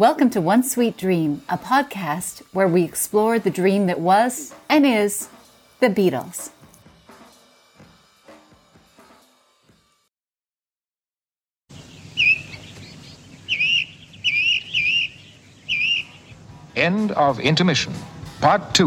Welcome to One Sweet Dream, a podcast where we explore the dream that was and is the Beatles. End of intermission. Part 2.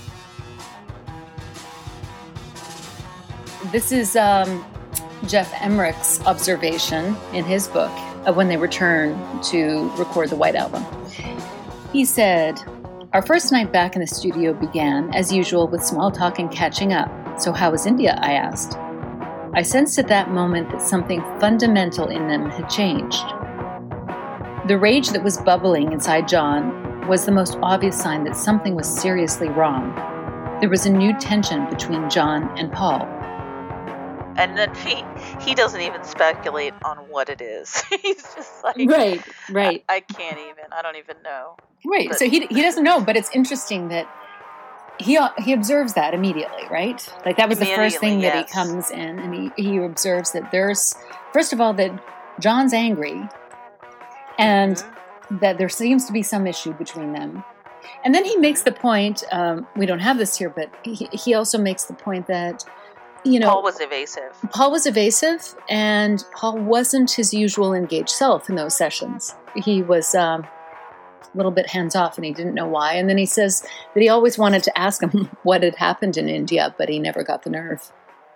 This is Jeff Emmerich's observation in his book of when they returned to record the White Album. He said, "Our first night back in the studio began, as usual, with small talk and catching up. So how was India?" I asked. I sensed at that moment that something fundamental in them had changed. The rage that was bubbling inside John was the most obvious sign that something was seriously wrong. There was a new tension between John and Paul. And then he doesn't even speculate on what it is. He's just like, Right. I can't even. I don't even know. Right. But, so he doesn't know, but it's interesting that he observes that immediately, right? Like that was the first thing that he comes in, and he observes that there's, first of all, that John's angry, and that there seems to be some issue between them. And then he makes the point, we don't have this here, but he also makes the point that, you know, Paul was evasive, and Paul wasn't his usual engaged self in those sessions. He was a little bit hands-off, and he didn't know why. And then he says that he always wanted to ask him what had happened in India, but he never got the nerve.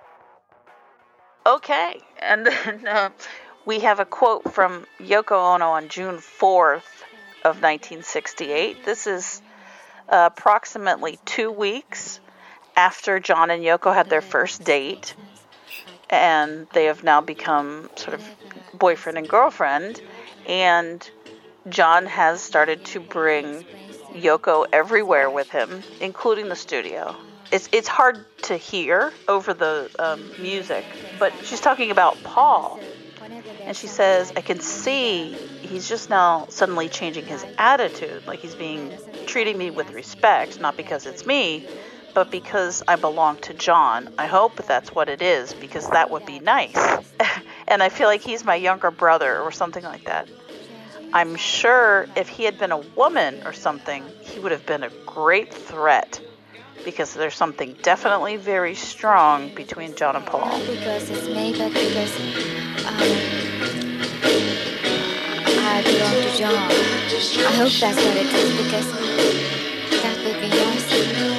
Okay. And then we have a quote from Yoko Ono on June 4th of 1968. This is approximately 2 weeks after John and Yoko had their first date, and they have now become sort of boyfriend and girlfriend, and John has started to bring Yoko everywhere with him, including the studio. It's hard to hear over the music, but she's talking about Paul, and she says, "I can see he's just now suddenly changing his attitude, like he's treating me with respect, not because it's me, but because I belong to John. I hope that's what it is, because that would be nice. And I feel like he's my younger brother," or something like that. I'm sure if he had been a woman or something, he would have been a great threat, because there's something definitely very strong between John and Paul. Not because it's me, but because I belong to John. I hope that's what it is, because that would be nice.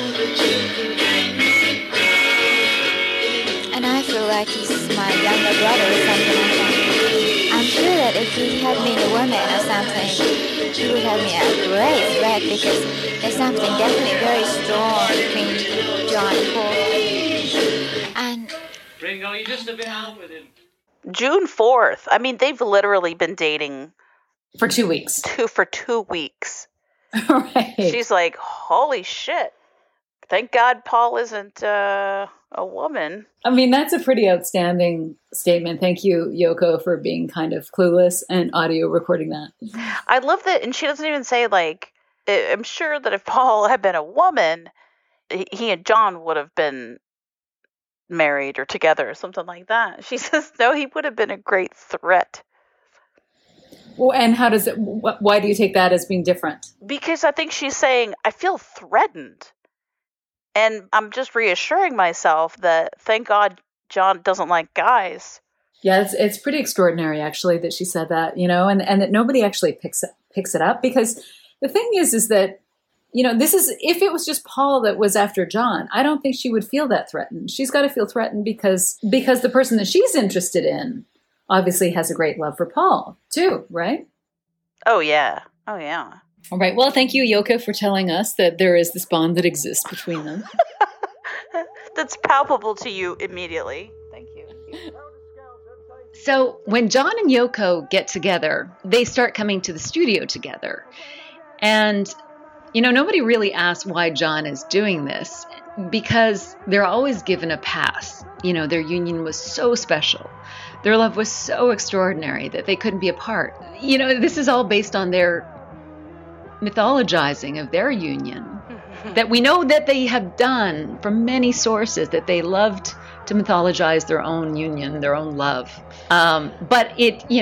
And I feel like he's my younger brother or something like that. I'm sure that if he had been a woman or something, he would have me a great threat, because there's something definitely very strong between John and Paul. And Ringo, you just a bit out with him. June 4th. I mean, they've literally been dating For 2 weeks. for 2 weeks. Right. She's like, holy shit. Thank God Paul isn't a woman. I mean, that's a pretty outstanding statement. Thank you, Yoko, for being kind of clueless and audio recording that. I love that. And she doesn't even say, like, I'm sure that if Paul had been a woman, he and John would have been married or together or something like that. She says, no, he would have been a great threat. Well, and how does it, why do you take that as being different? Because I think she's saying, I feel threatened. And I'm just reassuring myself that thank God John doesn't like guys. Yeah, it's pretty extraordinary, actually, that she said that, you know, and that nobody actually picks it up. Because the thing is that, you know, this is, if it was just Paul that was after John, I don't think she would feel that threatened. She's got to feel threatened because the person that she's interested in obviously has a great love for Paul, too, right? Oh, yeah. Oh, yeah. All right. Well, thank you, Yoko, for telling us that there is this bond that exists between them. That's palpable to you immediately. Thank you. So when John and Yoko get together, they start coming to the studio together. And, you know, nobody really asks why John is doing this, because they're always given a pass. You know, their union was so special. Their love was so extraordinary that they couldn't be apart. You know, this is all based on their mythologizing of their union that we know that they have done from many sources, that they loved to mythologize their own union, their own love. But it, you know,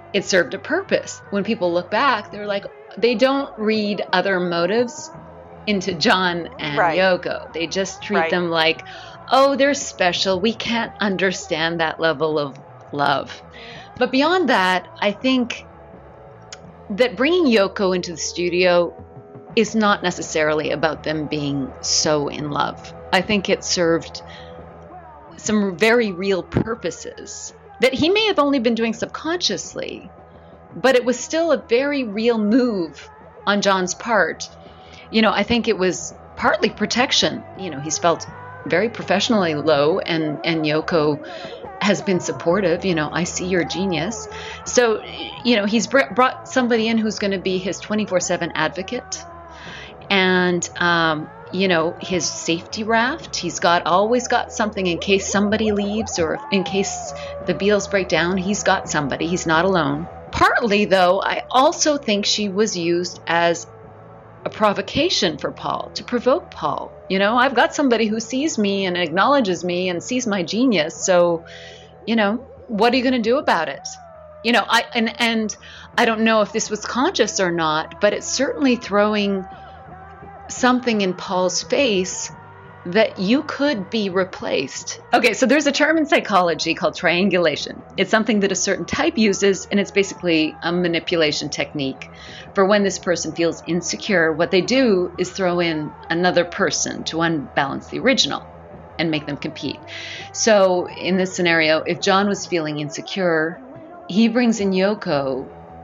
it served a purpose. When people look back, they're like, they don't read other motives into John and Yoko. They just treat them like, oh, they're special. We can't understand that level of love. But beyond that, I think that bringing Yoko into the studio is not necessarily about them being so in love. I think it served some very real purposes that he may have only been doing subconsciously, but it was still a very real move on John's part. You know, I think it was partly protection. You know, he's felt very professionally low, and Yoko has been supportive. You know, I see your genius. So, you know, he's brought somebody in who's going to be his 24/7 advocate. And, you know, his safety raft. He's always got something in case somebody leaves or in case the Beatles break down. He's got somebody. He's not alone. Partly, though, I also think she was used as a provocation for Paul, to provoke Paul. You know, I've got somebody who sees me and acknowledges me and sees my genius. So, you know, what are you going to do about it? You know, and I don't know if this was conscious or not, but it's certainly throwing something in Paul's face that you could be replaced. Okay, so there's a term in psychology called triangulation. It's something that a certain type uses, and it's basically a manipulation technique for when this person feels insecure. What they do is throw in another person to unbalance the original and make them compete. So in this scenario, if John was feeling insecure, he brings in Yoko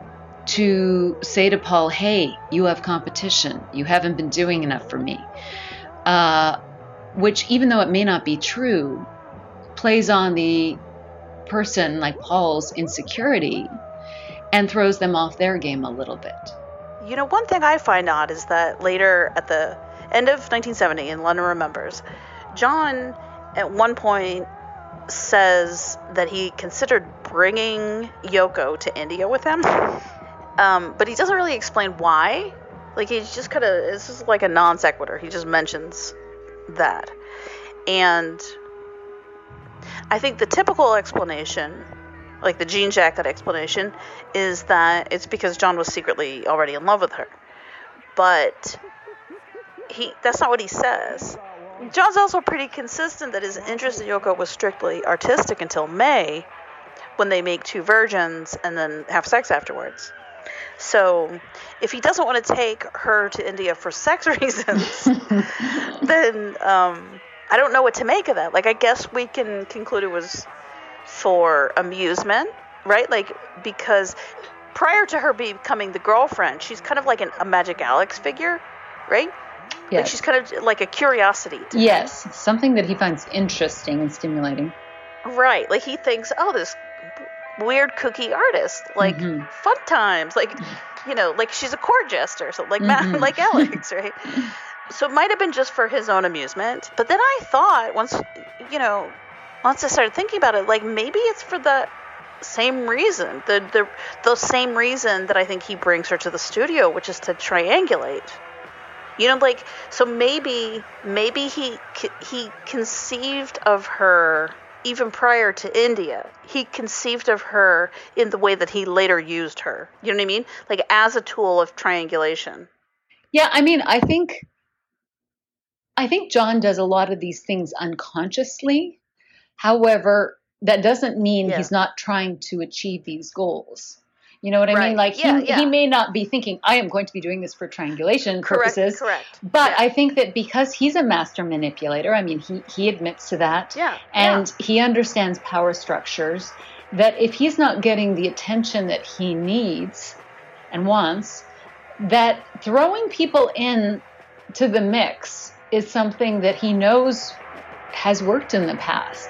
to say to Paul, hey, you have competition. You haven't been doing enough for me. Which, even though it may not be true, plays on the person like Paul's insecurity and throws them off their game a little bit. You know, one thing I find odd is that later at the end of 1970 in London Remembers, John at one point says that he considered bringing Yoko to India with him. But he doesn't really explain why. Like, he's just kind of, it's just like a non sequitur. He just mentions that. And I think the typical explanation, like the jean jacket explanation, is that it's because John was secretly already in love with her. But that's not what he says. John's also pretty consistent that his interest in Yoko was strictly artistic until May, when they make Two Virgins and then have sex afterwards. So if he doesn't want to take her to India for sex reasons, then I don't know what to make of that. Like, I guess we can conclude it was for amusement, right? Like, because prior to her becoming the girlfriend, she's kind of like a Magic Alex figure, right? Yes. Like, she's kind of like a curiosity to yes, him. Something that he finds interesting and stimulating. Right. Like, he thinks, oh, this weird kooky artist, like fun times, like, you know, like she's a court jester, so like like Alex, right? So it might have been just for his own amusement. But then I thought, once I started thinking about it, like, maybe it's for the same reason, the same reason that I think he brings her to the studio, which is to triangulate. You know, like, so maybe he conceived of her. Even prior to India, he conceived of her in the way that he later used her. You know what I mean? Like, as a tool of triangulation. Yeah, I mean, I think John does a lot of these things unconsciously. However, that doesn't mean he's not trying to achieve these goals. You know what I mean? Like, he may not be thinking, I am going to be doing this for triangulation purposes. Correct. But I think that because he's a master manipulator, I mean, he admits to that. Yeah. And he understands power structures, that if he's not getting the attention that he needs and wants, that throwing people in to the mix is something that he knows has worked in the past.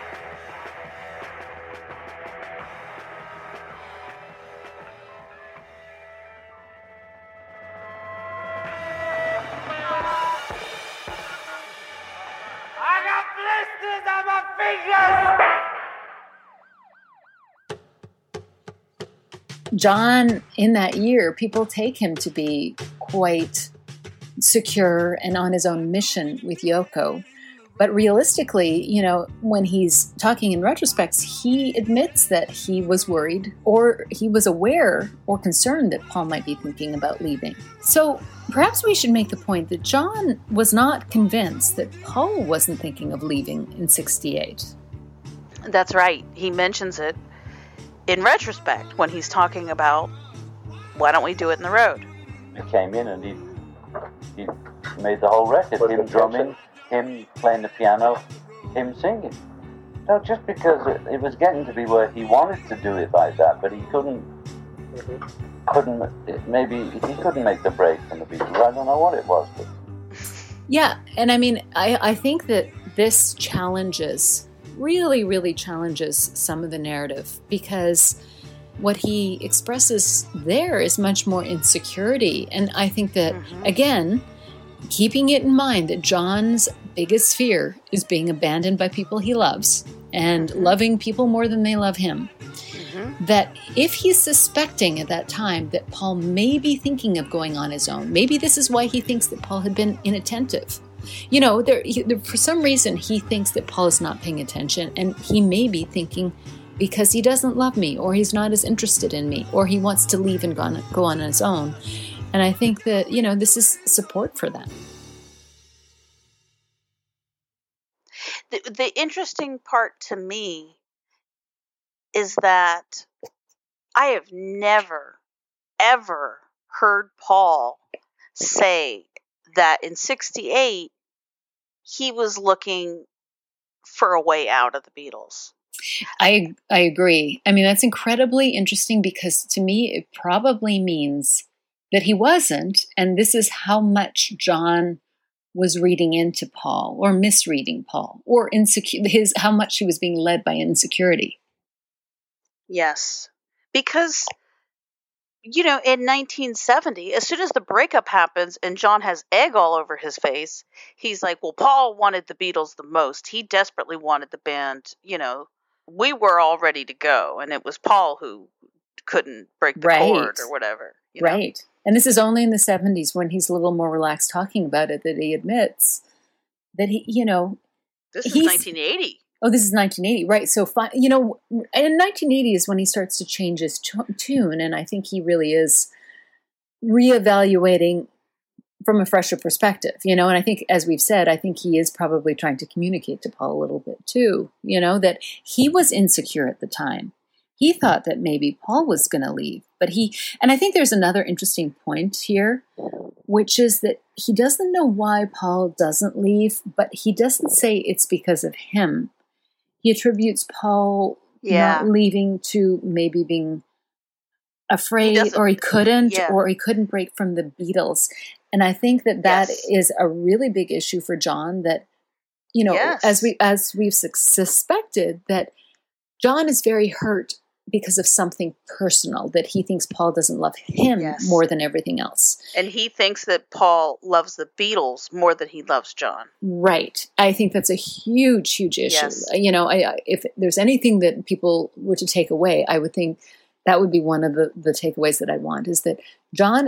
John, in that year, people take him to be quite secure and on his own mission with Yoko. But realistically, when he's talking in retrospects, he admits that he was worried, or he was aware or concerned that Paul might be thinking about leaving. So perhaps we should make the point that John was not convinced that Paul wasn't thinking of leaving in 68. That's right. He mentions it in retrospect when he's talking about, why don't we do it in the road? He came in and he made the whole record, him drumming, him playing the piano, him singing. No, just because it was getting to be where he wanted to do it like that, but he couldn't make the break from the Beatles. I don't know what it was. But. Yeah, and I mean, I think that this really, really challenges some of the narrative, because what he expresses there is much more insecurity. And I think that, again, keeping it in mind that John's biggest fear is being abandoned by people he loves and loving people more than they love him. That if he's suspecting at that time that Paul may be thinking of going on his own, maybe this is why he thinks that Paul had been inattentive. For some reason, he thinks that Paul is not paying attention, and he may be thinking because he doesn't love me, or he's not as interested in me, or he wants to leave and go on his own. And I think that, this is support for that. The interesting part to me is that I have never, ever heard Paul say that in 68 he was looking for a way out of the Beatles. I agree. I mean, that's incredibly interesting, because to me it probably means that he wasn't, and this is how much John was reading into Paul, or misreading Paul, or how much he was being led by insecurity. Yes, because, in 1970, as soon as the breakup happens and John has egg all over his face, he's like, well, Paul wanted the Beatles the most. He desperately wanted the band. We were all ready to go, and it was Paul who couldn't break the cord or whatever. Right. And this is only in the 70s, when he's a little more relaxed talking about it, that he admits that he, This is 1980. Oh, this is 1980, right? So, in 1980 is when he starts to change his tune, and I think he really is reevaluating from a fresher perspective, and I think, as we've said, I think he is probably trying to communicate to Paul a little bit too, that he was insecure at the time. He thought that maybe Paul was going to leave, and I think there's another interesting point here, which is that he doesn't know why Paul doesn't leave, but he doesn't say it's because of him. He attributes Paul not leaving to maybe being afraid, or he couldn't break from the Beatles. And I think that is a really big issue for John, that, as we've suspected, that John is very hurt because of something personal, that he thinks Paul doesn't love him more than everything else. And he thinks that Paul loves the Beatles more than he loves John. Right. I think that's a huge, huge issue. Yes. If there's anything that people were to take away, I would think that would be one of the takeaways that I'd want, is that John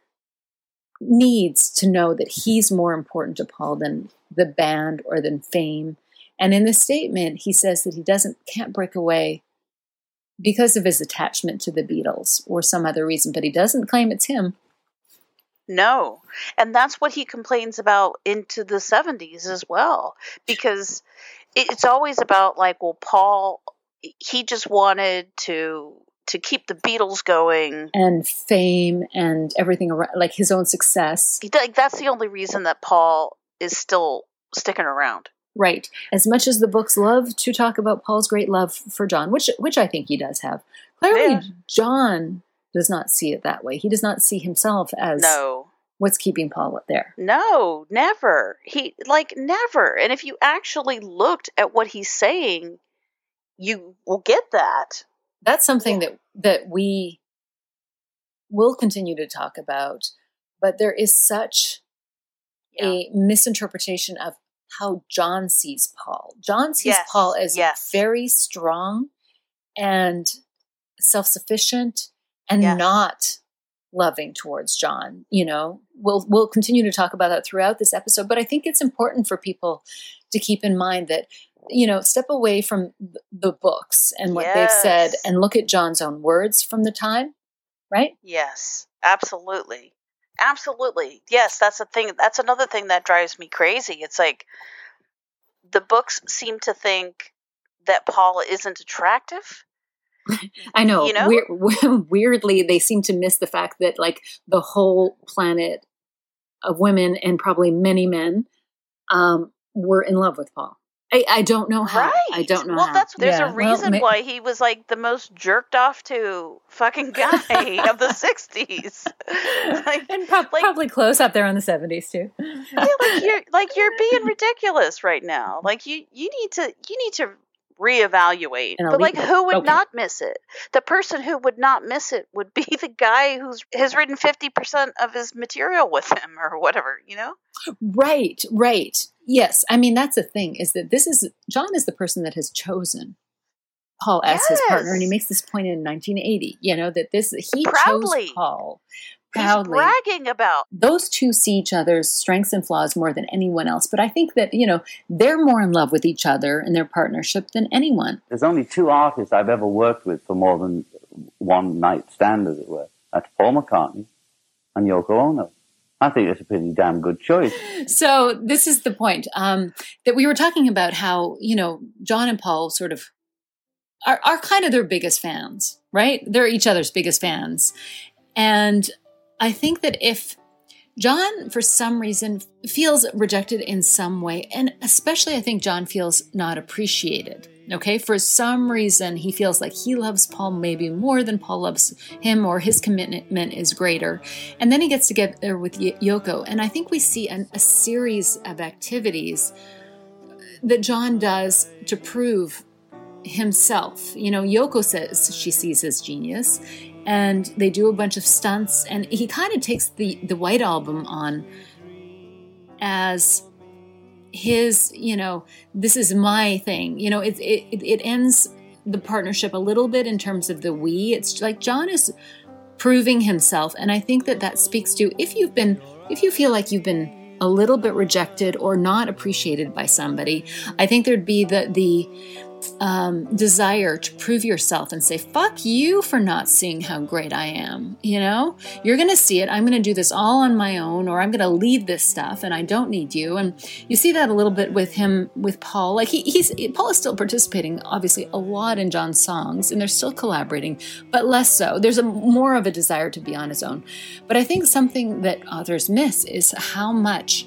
needs to know that he's more important to Paul than the band or than fame. And in the statement, he says that he can't break away because of his attachment to the Beatles or some other reason, but he doesn't claim it's him. No. And that's what he complains about into the 70s as well, because it's always about Paul, he just wanted to keep the Beatles going. And fame and everything around, his own success. That's the only reason that Paul is still sticking around. Right. As much as the books love to talk about Paul's great love for John, which I think he does have, clearly John does not see it that way. He does not see himself as what's keeping Paul up there. No, never. Never. And if you actually looked at what he's saying, you will get that. That's something that we will continue to talk about, but there is such a misinterpretation of how John sees Paul. John sees Paul as very strong and self-sufficient and not loving towards John. We'll continue to talk about that throughout this episode, but I think it's important for people to keep in mind that, step away from the books and what they've said and look at John's own words from the time, right? Yes, absolutely. Absolutely. Yes, that's the thing. That's another thing that drives me crazy. It's like the books seem to think that Paul isn't attractive. I know. Weirdly, they seem to miss the fact that like the whole planet of women and probably many men were in love with Paul. I don't know how. Right. I don't know how. Well, there's a reason why he was like the most jerked off to fucking guy of the 60s. And probably close up there in the 70s too. Yeah, you're being ridiculous right now. Like you need to reevaluate. But like, who would not miss it? The person who would not miss it would be the guy who has written 50% of his material with him or whatever, Right. Yes. I mean, that's the thing, is that John is the person that has chosen Paul as his partner. And he makes this point in 1980, that he proudly chose Paul. Proudly. He's bragging about. Those two see each other's strengths and flaws more than anyone else. But I think that, they're more in love with each other and their partnership than anyone. There's only two artists I've ever worked with for more than one night stand, as it were. That's Paul McCartney and Yoko Ono. I think it's a pretty damn good choice. So this is the point that we were talking about, how, John and Paul sort of are kind of their biggest fans, right? They're each other's biggest fans. And I think that if John, for some reason, feels rejected in some way, and especially I think John feels not appreciated, okay? For some reason, he feels like he loves Paul maybe more than Paul loves him, or his commitment is greater. And then he gets together with Yoko, and I think we see a series of activities that John does to prove himself. Yoko says she sees his genius, and they do a bunch of stunts, and he kind of takes the White Album on as his, this is my thing. It ends the partnership a little bit in terms of the we. It's like John is proving himself, and I think that speaks to if you feel like you've been a little bit rejected or not appreciated by somebody, I think there'd be the desire to prove yourself and say, fuck you for not seeing how great I am. You're going to see it. I'm going to do this all on my own, or I'm going to lead this stuff and I don't need you. And you see that a little bit with him, with Paul. Like Paul is still participating obviously a lot in John's songs, and they're still collaborating, but less so. There's more of a desire to be on his own. But I think something that authors miss is how much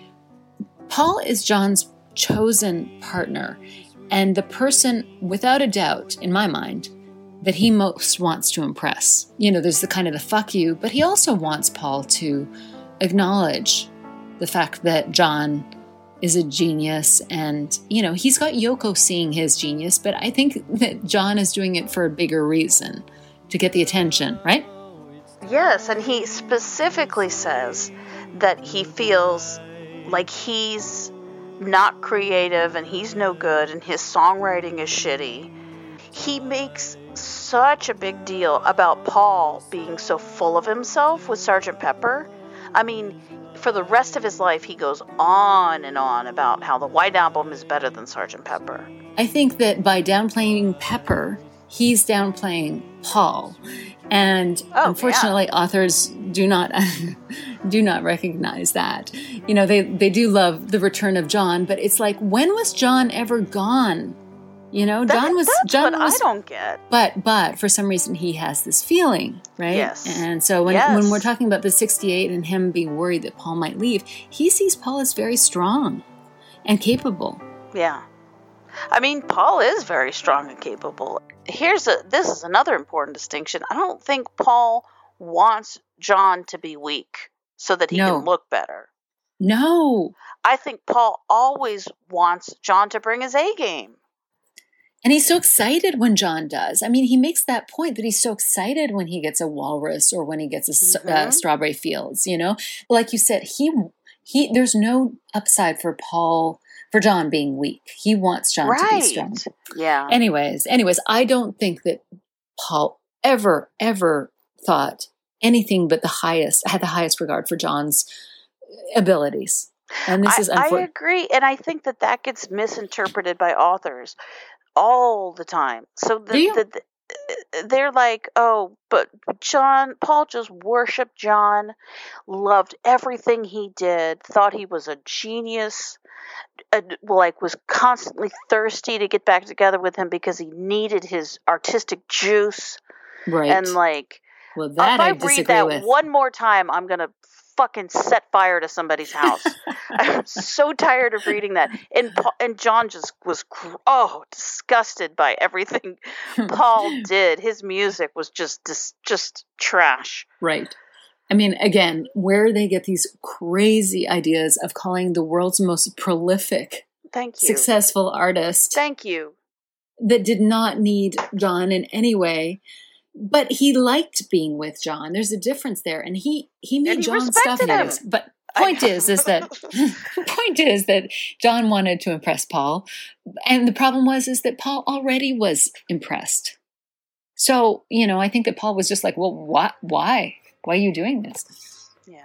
Paul is John's chosen partner, and the person, without a doubt, in my mind, that he most wants to impress. There's the kind of the fuck you, but he also wants Paul to acknowledge the fact that John is a genius, and, he's got Yoko seeing his genius, but I think that John is doing it for a bigger reason, to get the attention, right? Yes, and he specifically says that he feels like he's not creative and he's no good and his songwriting is shitty. He makes such a big deal about Paul being so full of himself with Sgt. Pepper. I mean, for the rest of his life, he goes on and on about how the White Album is better than Sgt. Pepper. I think that by downplaying Pepper, he's downplaying Paul. And unfortunately, authors do not recognize that. They do love the return of John, but it's like, when was John ever gone? John was. I don't get. But for some reason, he has this feeling, right? Yes. And so when we're talking about the 68 and him being worried that Paul might leave, he sees Paul as very strong and capable. Yeah. I mean, Paul is very strong and capable. This is another important distinction. I don't think Paul wants John to be weak so that he can look better. No. I think Paul always wants John to bring his A game. And he's so excited when John does. I mean, he makes that point that he's so excited when he gets a walrus or when he gets a strawberry fields, Like you said, he there's no upside for John being weak. He wants John to be strong. Yeah. Anyways, I don't think that Paul ever thought anything but had the highest regard for John's abilities. And this is I agree, and I think that gets misinterpreted by authors all the time. So they're like, oh, but Paul just worshipped John, loved everything he did, thought he was a genius, was constantly thirsty to get back together with him because he needed his artistic juice. Right. And well, that if I read that one more time, I'm going to fucking set fire to somebody's house. I'm so tired of reading that. And John just was disgusted by everything Paul did. His music was just trash. Right. I mean, again, where they get these crazy ideas of calling the world's most prolific, successful artist. Thank you. That did not need John in any way. But he liked being with John. There's a difference there, and he made John stuff. But point is that John wanted to impress Paul, and the problem was that Paul already was impressed. So I think that Paul was just like, well, why are you doing this? Yeah.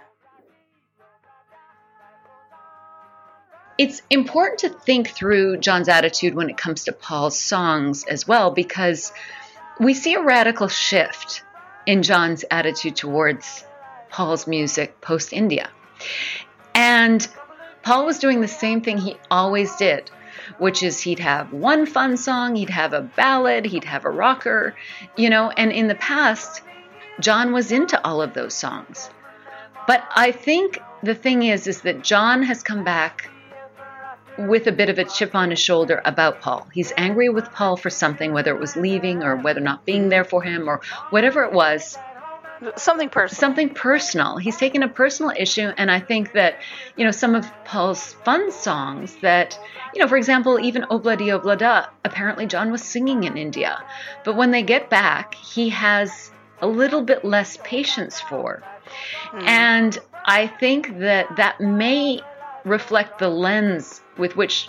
It's important to think through John's attitude when it comes to Paul's songs as well, because we see a radical shift in John's attitude towards Paul's music post-India. And Paul was doing the same thing he always did, which is he'd have one fun song, he'd have a ballad, he'd have a rocker, and in the past, John was into all of those songs. But I think the thing is that John has come back with a bit of a chip on his shoulder about Paul. He's angry with Paul for something, whether it was leaving or whether not being there for him or whatever it was. Something personal. He's taken a personal issue, and I think that, some of Paul's fun songs that, for example, even Obladi Oblada, apparently John was singing in India. But when they get back, he has a little bit less patience for. And I think that may reflect the lens with which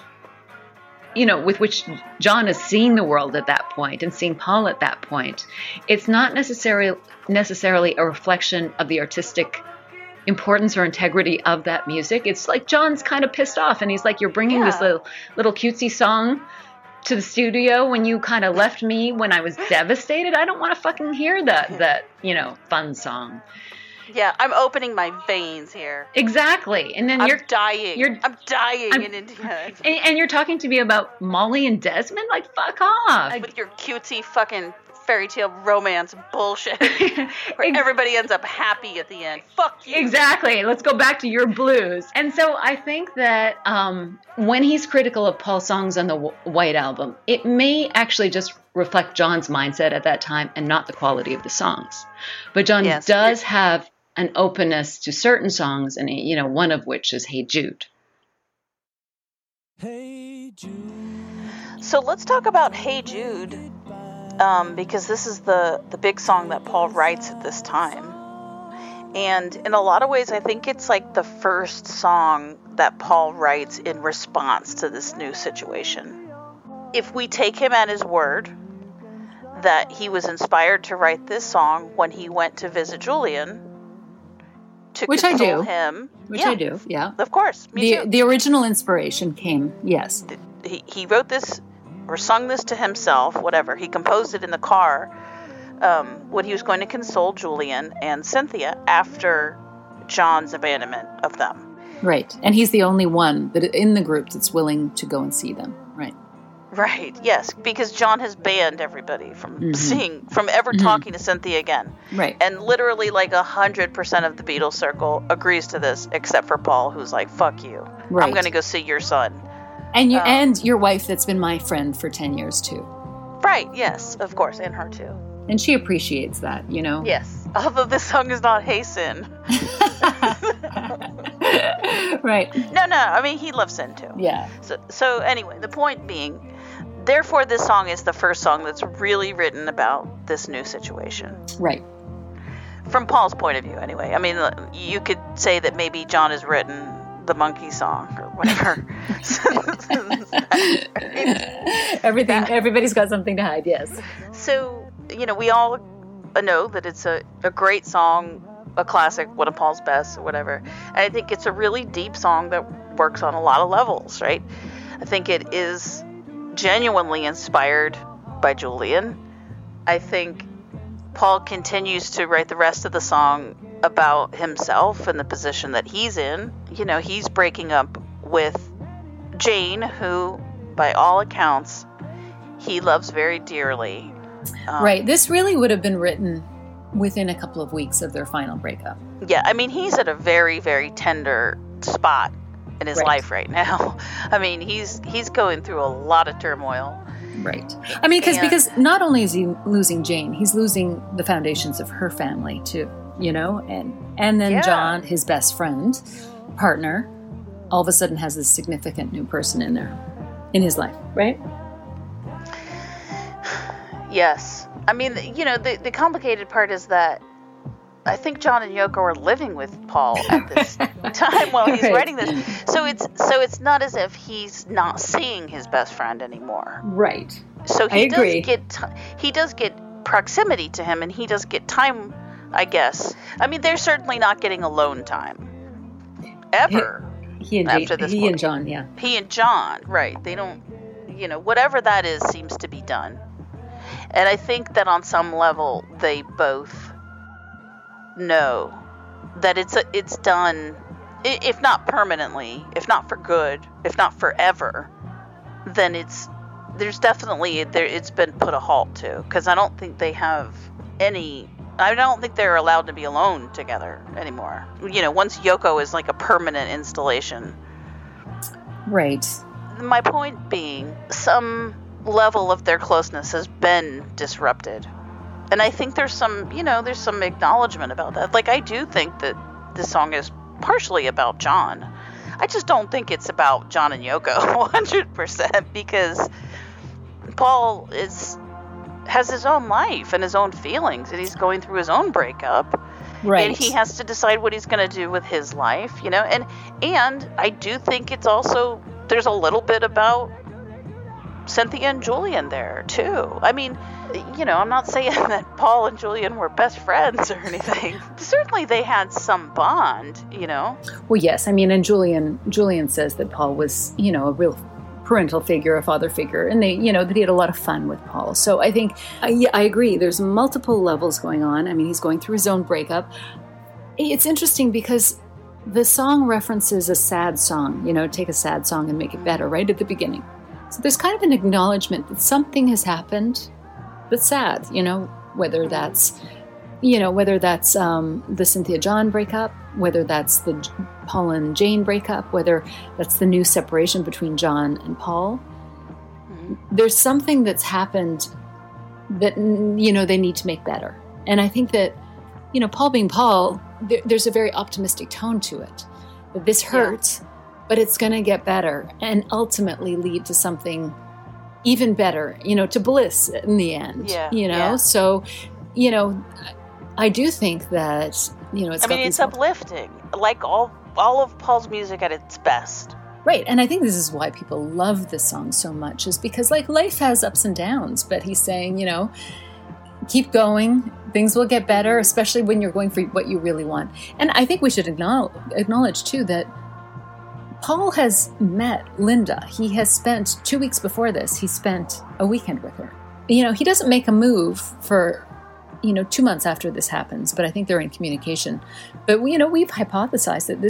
John is seeing the world at that point and seeing Paul at that point. It's not necessarily a reflection of the artistic importance or integrity of that music. It's like John's kind of pissed off, and he's like, you're bringing this little cutesy song to the studio when you kind of left me when I was devastated. I don't want to fucking hear that fun song. Yeah, I'm opening my veins here. Exactly. And then I'm dying. I'm dying in India. And you're talking to me about Molly and Desmond? Like, fuck off. With your cutesy fucking fairy tale romance bullshit. Where everybody ends up happy at the end. Fuck you. Exactly. Let's go back to your blues. And so I think that when he's critical of Paul's songs on the White Album, it may actually just reflect John's mindset at that time and not the quality of the songs. But John does have an openness to certain songs, and one of which is Hey Jude. Hey Jude. So let's talk about Hey Jude, because this is the big song that Paul writes at this time. And in a lot of ways, I think it's like the first song that Paul writes in response to this new situation. If we take him at his word that he was inspired to write this song when he went to visit Julian, to console him. I do, yeah. Of course, me too. The original inspiration came, yes. He wrote this, or sung this to himself, whatever. He composed it in the car when he was going to console Julian and Cynthia after John's abandonment of them. Right, and he's the only one that in the group that's willing to go and see them, right. Right, yes, because John has banned everybody from from ever talking to Cynthia again. Right. And literally 100% of the Beatles circle agrees to this, except for Paul, who's like, fuck you. Right. I'm going to go see your son. And your wife that's been my friend for 10 years, too. Right, yes, of course, and her, too. And she appreciates that, Yes, although this song is not Hey Sin. Right. No, I mean, he loves Sin, too. Yeah. So anyway, the point being, therefore, this song is the first song that's really written about this new situation. Right. From Paul's point of view, anyway. I mean, you could say that maybe John has written the Monkey Song or whatever. Everybody's got something to hide, yes. So, we all know that it's a great song, a classic, one of Paul's best, or whatever. And I think it's a really deep song that works on a lot of levels, right? I think it is genuinely inspired by Julian. I think Paul continues to write the rest of the song about himself and the position that he's in. You know, he's breaking up with Jane, who, by all accounts, he loves very dearly. Right. This really would have been written within a couple of weeks of their final breakup. Yeah, I mean, he's at a very, very tender spot in his life right now. I mean, he's going through a lot of turmoil. Right. I mean, because not only is he losing Jane, he's losing the foundations of her family too, you know? And then John, his best friend, partner, all of a sudden has this significant new person in there, in his life, right? Yes. I mean, you know, the complicated part is that I think John and Yoko are living with Paul at this time while he's writing this. So it's not as if he's not seeing his best friend anymore. Right. So he does get proximity to him, and he does get time, I guess. I mean, they're certainly not getting alone time ever. He and John, yeah. He and John, right. They don't, you know, whatever that is seems to be done. And I think that on some level they both know that it's done, if not permanently, if not for good, if not forever, then it's been put a halt to, because I don't think they're allowed to be alone together anymore. You know, once Yoko is like a permanent installation. Right. My point being, some level of their closeness has been disrupted. And I think there's some acknowledgement about that. Like, I do think that this song is partially about John. I just don't think it's about John and Yoko 100%, because Paul has his own life and his own feelings, and he's going through his own breakup. Right. And he has to decide what he's going to do with his life, you know. And I do think it's also, there's a little bit about Cynthia and Julian there too. I mean, you know, I'm not saying that Paul and Julian were best friends or anything. Certainly they had some bond, you know. Well, yes. I mean, and Julian says that Paul was, you know, a real parental figure, a father figure, and they, you know, that he had a lot of fun with Paul. So I think, I agree. There's multiple levels going on. I mean, he's going through his own breakup. It's interesting because the song references a sad song, you know, take a sad song and make it better right at the beginning. So there's kind of an acknowledgement that something has happened that's sad, you know, whether that's the Cynthia John breakup, whether that's the Paul and Jane breakup, whether that's the new separation between John and Paul. Mm-hmm. There's something that's happened that, you know, they need to make better. And I think that, you know, Paul being Paul, there's a very optimistic tone to it. That this hurts, but it's going to get better and ultimately lead to something even better, you know, to bliss in the end, you know? Yeah. So, you know, I do think that, you know, it's uplifting, like all of Paul's music at its best. Right. And I think this is why people love this song so much, is because, like, life has ups and downs, but he's saying, you know, keep going, things will get better, especially when you're going for what you really want. And I think we should acknowledge too, that Paul has met Linda. He has spent 2 weeks before this, he spent a weekend with her. You know, he doesn't make a move for, you know, 2 months after this happens, but I think they're in communication. But, you know, we've hypothesized that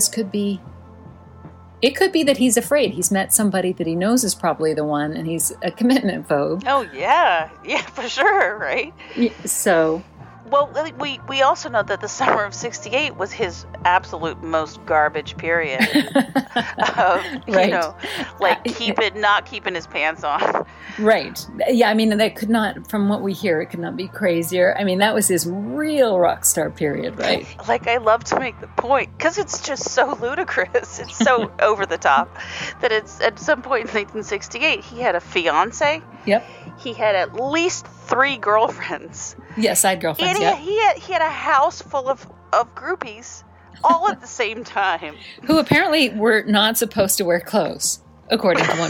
it could be that he's afraid. He's met somebody that he knows is probably the one, and he's a commitment phobe. Oh, yeah. Yeah, for sure, right? So... Well, we also know that the summer of '68 was his absolute most garbage period. You know, like not keeping his pants on. Right. Yeah, I mean, that could not, from what we hear, it could not be crazier. I mean, that was his real rock star period, right? Like, I love to make the point, because it's just so ludicrous. It's so over the top that it's, at some point in 1968, he had a fiance. Yep. He had at least 3 girlfriends. Yeah, side girlfriends, and he had a house full of groupies all at the same time. Who apparently were not supposed to wear clothes, according to one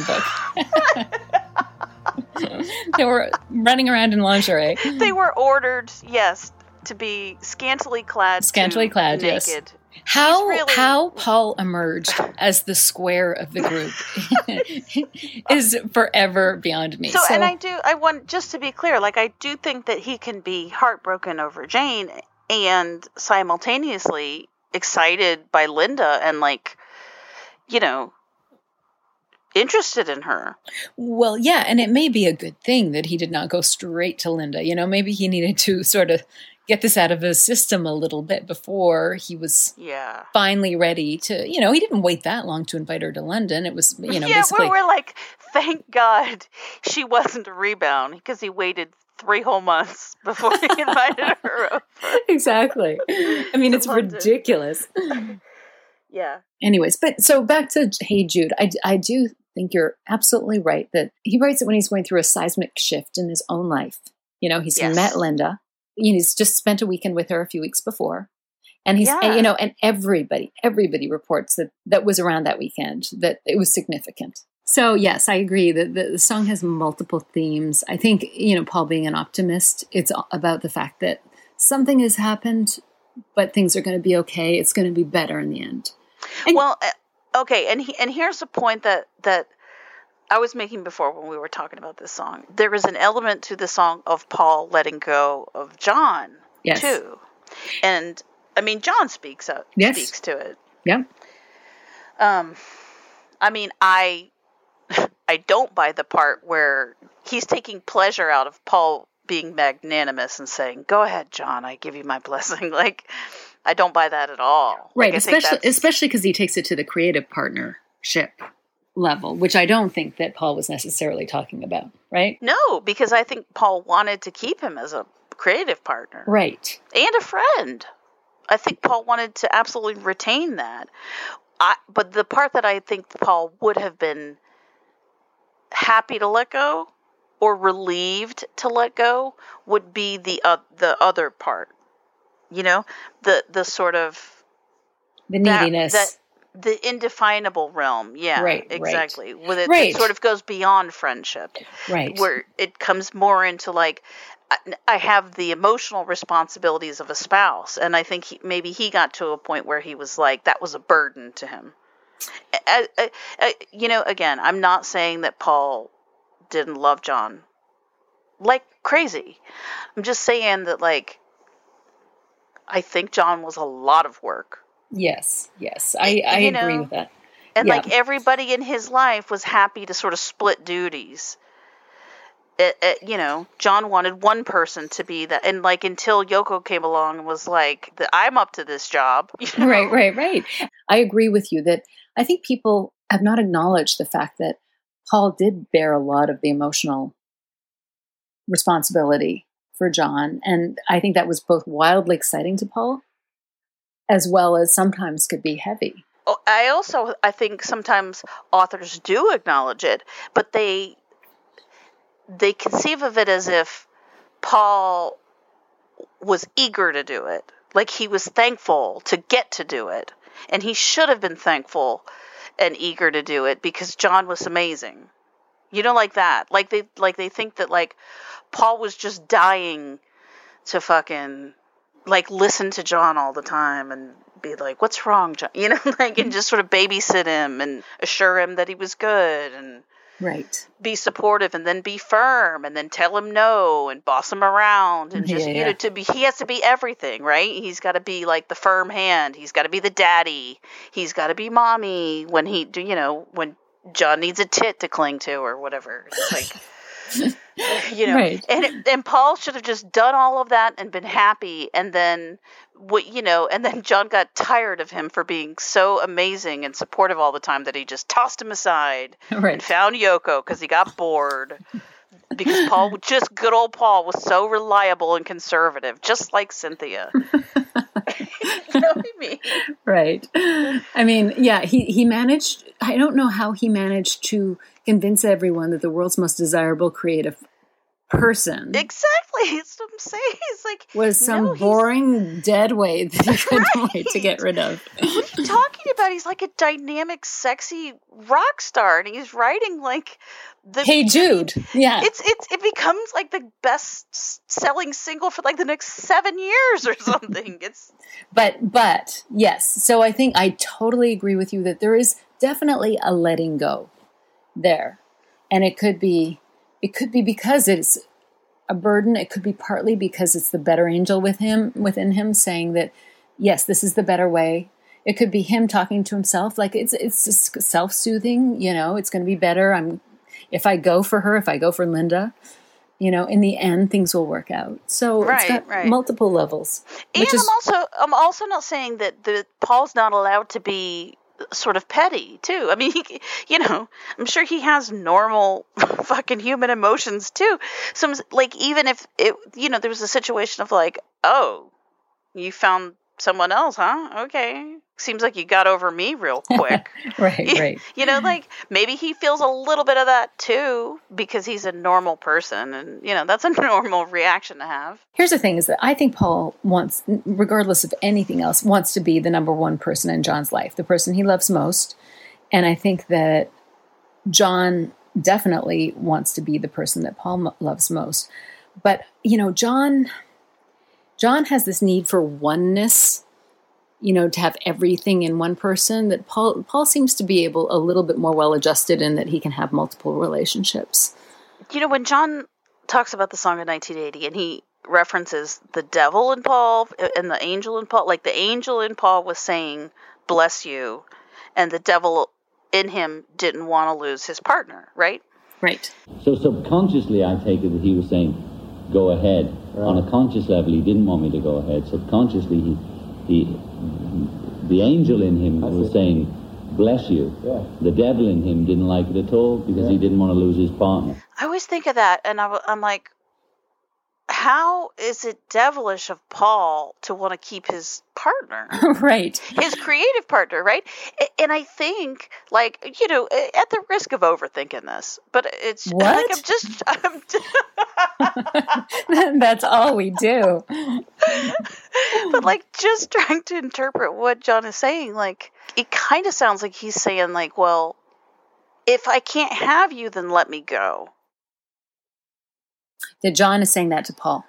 book. They were running around in lingerie. They were ordered, yes, to be scantily clad, yes. naked. How Paul emerged as the square of the group is forever beyond me. And I want, just to be clear, like, I do think that he can be heartbroken over Jane and simultaneously excited by Linda and, like, you know, interested in her. Well, yeah, and it may be a good thing that he did not go straight to Linda. You know, maybe he needed to sort of get this out of his system a little bit before he was finally ready to, you know, he didn't wait that long to invite her to London. It was, you know, basically. We're like, thank God she wasn't a rebound, because he waited 3 whole months before he invited her over. Exactly. I mean, it's London. Ridiculous. Yeah. Anyways, but so back to Hey Jude, I do think you're absolutely right that he writes it when he's going through a seismic shift in his own life. You know, he's met Linda. He's just spent a weekend with her a few weeks before. And he's, and, you know, and everybody reports that was around that weekend, that it was significant. So yes, I agree that the song has multiple themes. I think, you know, Paul being an optimist, it's about the fact that something has happened, but things are going to be okay. It's going to be better in the end. And, well, okay. And here's a point that I was making before when we were talking about this song. There is an element to the song of Paul letting go of John, too. And, I mean, John speaks to it. Yeah. I mean, I don't buy the part where he's taking pleasure out of Paul being magnanimous and saying, go ahead, John, I give you my blessing. Like, I don't buy that at all. Right, like, especially because he takes it to the creative partnership level, which I don't think that Paul was necessarily talking about, right? No, because I think Paul wanted to keep him as a creative partner. Right. And a friend. I think Paul wanted to absolutely retain that. But the part that I think Paul would have been happy to let go or relieved to let go would be the other part. You know, the sort of the neediness. The indefinable realm, right, exactly. Right. With it, right. It sort of goes beyond friendship, right? Where it comes more into like, I have the emotional responsibilities of a spouse, and I think maybe he got to a point where he was like, that was a burden to him. You know, again, I'm not saying that Paul didn't love John like crazy. I'm just saying that, like, I think John was a lot of work. Yes, I agree with that. And like everybody in his life was happy to sort of split duties. You know, John wanted one person to be that, and like until Yoko came along and was like, I'm up to this job. You know? Right. I agree with you that I think people have not acknowledged the fact that Paul did bear a lot of the emotional responsibility for John. And I think that was both wildly exciting to Paul, as well as sometimes could be heavy. Oh, I think sometimes authors do acknowledge it, but they conceive of it as if Paul was eager to do it. Like he was thankful to get to do it. And he should have been thankful and eager to do it because John was amazing. You know, like that. Like they think that like Paul was just dying to fucking like listen to John all the time and be like, what's wrong, John? You know, like, and just sort of babysit him and assure him that he was good and right, be supportive and then be firm and then tell him no and boss him around and just, you know, he has to be everything, right? He's got to be like the firm hand. He's got to be the daddy. He's got to be mommy when when John needs a tit to cling to or whatever. It's like, you know, right. and Paul should have just done all of that and been happy. And then and then John got tired of him for being so amazing and supportive all the time that he just tossed him aside and found Yoko because he got bored. Because good old Paul was so reliable and conservative, just like Cynthia. You know what I mean? Right. I mean, yeah, he managed, I don't know how he managed to convince everyone that the world's most desirable creative person Exactly. That's what I'm saying. It's like was some no, boring dead weight that you couldn't wait to get rid of. What are you talking about? He's like a dynamic, sexy rock star, and he's writing like the Hey Jude. Yeah. It becomes like the best selling single for like the next 7 years or something. But yes. So I think I totally agree with you that there is definitely a letting go there. And it could be because it's a burden. It could be partly because it's the better angel within him saying that, yes, this is the better way. It could be him talking to himself. Like it's just self-soothing, it's going to be better. If I go for her, if I go for Linda, in the end, things will work out. So it's got multiple levels. And I'm also not saying that Paul's not allowed to be sort of petty too. I mean, I'm sure he has normal fucking human emotions too. Some like even if there was a situation of like, oh, you found someone else, huh? Okay. Seems like you got over me real quick. Right. Like maybe he feels a little bit of that too because he's a normal person and, that's a normal reaction to have. Here's the thing is that I think Paul wants, regardless of anything else, wants to be the number one person in John's life, the person he loves most. And I think that John definitely wants to be the person that Paul loves most. But, John has this need for oneness, to have everything in one person, that Paul seems to be able a little bit more well-adjusted in that he can have multiple relationships. When John talks about the Song of 1980 and he references the devil in Paul and the angel in Paul, like the angel in Paul was saying, bless you, and the devil in him didn't want to lose his partner, right? Right. So subconsciously, I take it that he was saying, go ahead. Right. On a conscious level, he didn't want me to go ahead. Subconsciously, the angel in him was saying, bless you. Yeah. The devil in him didn't like it at all because he didn't want to lose his partner. I always think of that, and I'm like, how is it devilish of Paul to want to keep his partner? Right. His creative partner, right? And I think, like, at the risk of overthinking this, but it's what? Like That's all we do. But like just trying to interpret what John is saying, like it kind of sounds like he's saying like, well, if I can't have you, then let me go. That John is saying that to Paul.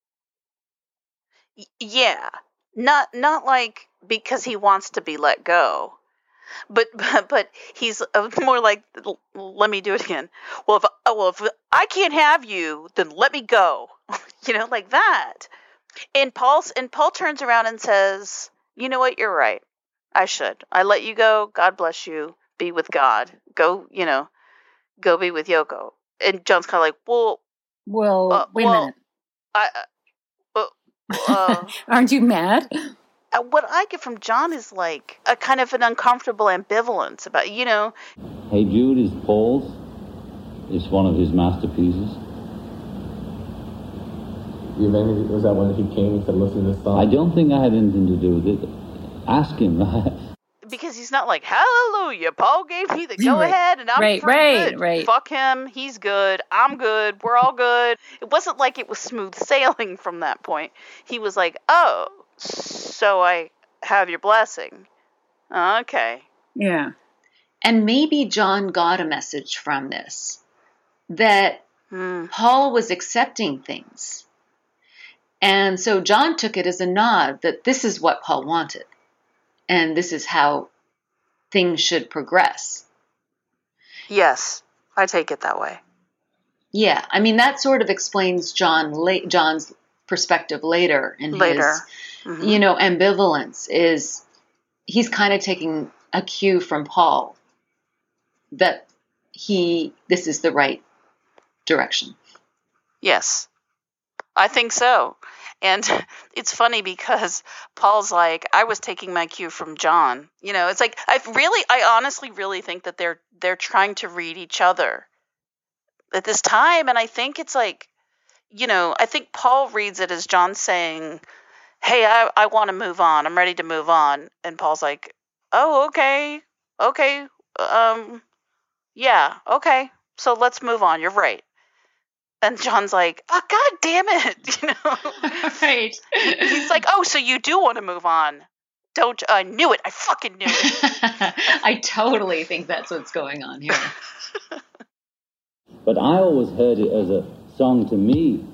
Yeah. Not like because he wants to be let go. But he's more like, let me do it again. Well, if I can't have you, then let me go. Like that. And Paul turns around and says, you know what? You're right. I should. I let you go. God bless you. Be with God. Go be with Yoko. And John's kind of like, well, wait a minute. Aren't you mad? What I get from John is like a kind of an uncomfortable ambivalence about, Hey Jude is Paul's. It's one of his masterpieces. Was that when he came and said, listen to this song? I don't think I had anything to do with it. Ask him. Because he's not like, hallelujah, Paul gave me the go-ahead and I'm good. Right. Fuck him, he's good, I'm good, we're all good. It wasn't like it was smooth sailing from that point. He was like, oh, so I have your blessing. Okay. Yeah. And maybe John got a message from this, that Paul was accepting things. And so John took it as a nod that this is what Paul wanted. And this is how things should progress. Yes, I take it that way. Yeah, I mean, that sort of explains John's perspective later in his, ambivalence is he's kind of taking a cue from Paul that this is the right direction. Yes, I think so. And it's funny because Paul's like, I was taking my cue from John. It's like I honestly really think that they're trying to read each other at this time. And I think it's like, I think Paul reads it as John saying, hey, I want to move on. I'm ready to move on. And Paul's like, oh, okay. Yeah, okay. So let's move on. You're right. And John's like, oh, God damn it. You know? Right. He's like, oh, so you do want to move on. Don't, I knew it. I fucking knew it. I totally think that's what's going on here. But I always heard it as a song to me.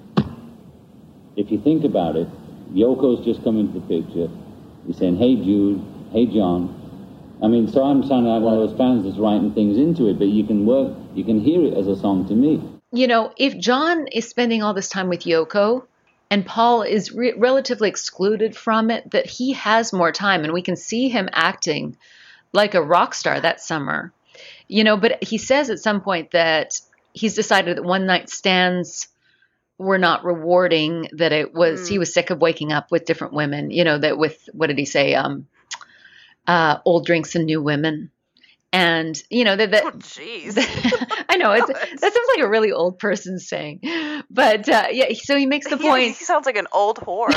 If you think about it, Yoko's just come into the picture. He's saying, hey, Jude, hey, John. I mean, so I'm sounding like one of those fans that's writing things into it, but you can hear it as a song to me. You know, if John is spending all this time with Yoko and Paul is relatively excluded from it, that he has more time, and we can see him acting like a rock star that summer. You know, but he says at some point that he's decided that one night stands were not rewarding, that it was, he was sick of waking up with different women, you know, that with, what did he say? Old drinks and new women. And, you know, that oh, jeez. I know, that sounds like a really old person saying, but yeah, so he makes the point. He sounds like an old whore.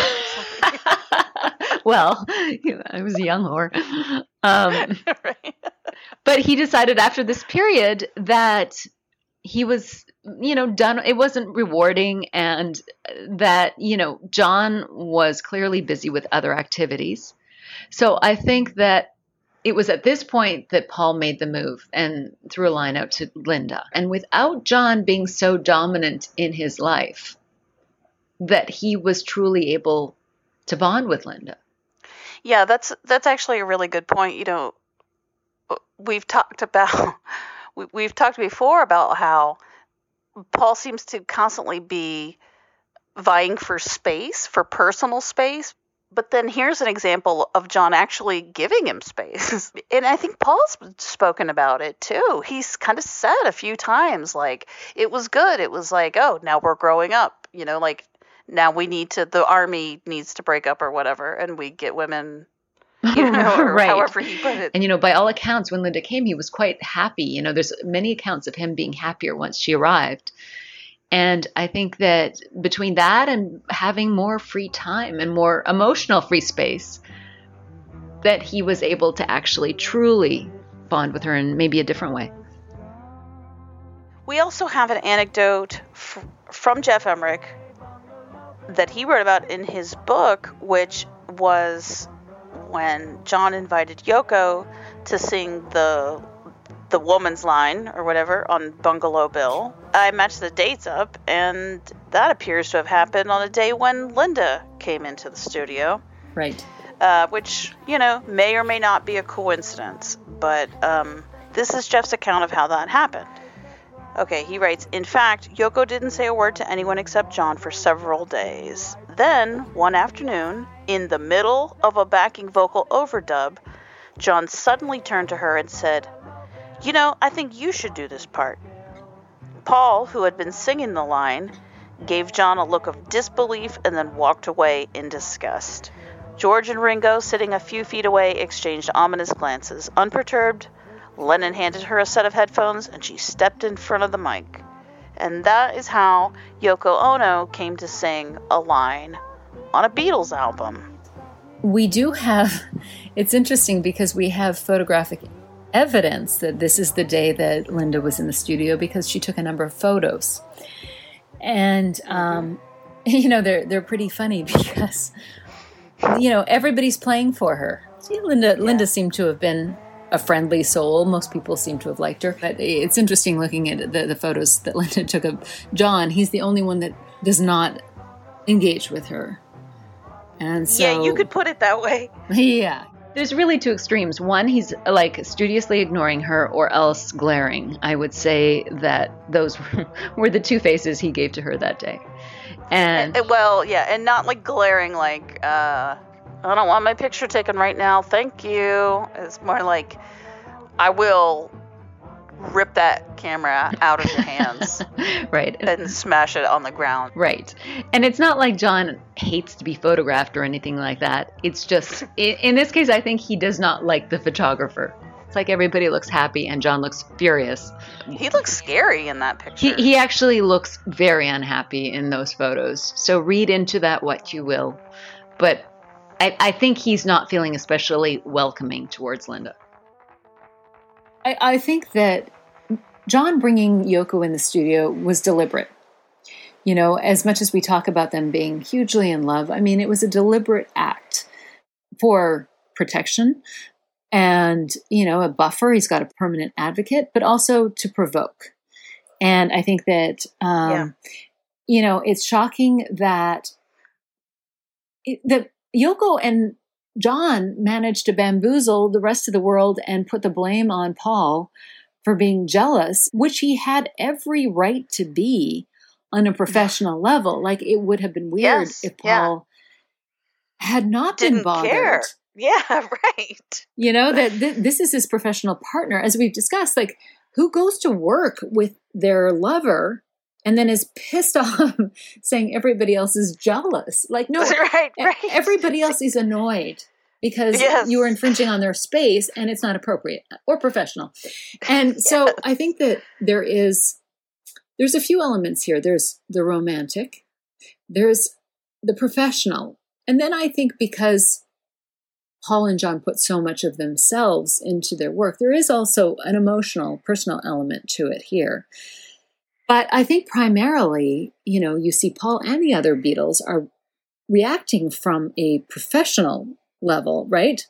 Well, I was a young whore. Right. But he decided after this period that he was, you know, done. It wasn't rewarding, and that, you know, John was clearly busy with other activities. So I think that it was at this point that Paul made the move and threw a line out to Linda. And without John being so dominant in his life, that he was truly able to bond with Linda. Yeah, that's actually a really good point. You know, we've talked before about how Paul seems to constantly be vying for space, for personal space. But then here's an example of John actually giving him space. And I think Paul's spoken about it too. He's kind of said a few times, like, it was good. It was like, oh, now we're growing up, you know, like now the army needs to break up or whatever, and we get women, you know, or right. However he put it. And, you know, by all accounts, when Linda came, he was quite happy. You know, there's many accounts of him being happier once she arrived. And I think that between that and having more free time and more emotional free space, that he was able to actually truly bond with her in maybe a different way. We also have an anecdote from Geoff Emerick that he wrote about in his book, which was when John invited Yoko to sing the woman's line or whatever on Bungalow Bill. I matched the dates up, and that appears to have happened on a day when Linda came into the studio. Right. Which, you know, may or may not be a coincidence, but this is Jeff's account of how that happened. Okay, he writes, in fact, Yoko didn't say a word to anyone except John for several days. Then, one afternoon, in the middle of a backing vocal overdub, John suddenly turned to her and said, you know, I think you should do this part. Paul, who had been singing the line, gave John a look of disbelief and then walked away in disgust. George and Ringo, sitting a few feet away, exchanged ominous glances. Unperturbed, Lennon handed her a set of headphones and she stepped in front of the mic. And that is how Yoko Ono came to sing a line on a Beatles album. We do have, it's interesting because we have photographic evidence that this is the day that Linda was in the studio because she took a number of photos. And, you know, they're pretty funny because, you know, everybody's playing for her. See, Linda seemed to have been a friendly soul. Most people seem to have liked her. But it's interesting looking at the photos that Linda took of John. He's the only one that does not engage with her. And so, yeah, you could put it that way. Yeah. There's really two extremes. One, he's like studiously ignoring her or else glaring. I would say that those were the two faces he gave to her that day. And well, yeah, and not like glaring like, I don't want my picture taken right now, thank you. It's more like, I will rip that camera out of your hands. Right. And smash it on the ground. Right. And it's not like John hates to be photographed or anything like that. It's just, in this case, I think he does not like the photographer. It's like everybody looks happy and John looks furious. He looks scary in that picture. He actually looks very unhappy in those photos. So read into that what you will. But I think he's not feeling especially welcoming towards Linda. I think that John bringing Yoko in the studio was deliberate. You know, as much as we talk about them being hugely in love, I mean, it was a deliberate act for protection and, you know, a buffer. He's got a permanent advocate, but also to provoke. And I think that, you know, it's shocking that Yoko and John managed to bamboozle the rest of the world and put the blame on Paul for being jealous, which he had every right to be on a professional level. Like, it would have been weird if Paul had not been bothered. Care. Yeah, right. You know, that this is his professional partner. As we've discussed, like, who goes to work with their lover and then is pissed off saying everybody else is jealous? Like, no, right. Everybody else is annoyed because you are infringing on their space and it's not appropriate or professional. And so I think that there's a few elements here. There's the romantic, there's the professional. And then I think because Paul and John put so much of themselves into their work, there is also an emotional, personal element to it here. But I think primarily, you know, you see Paul and the other Beatles are reacting from a professional level, right?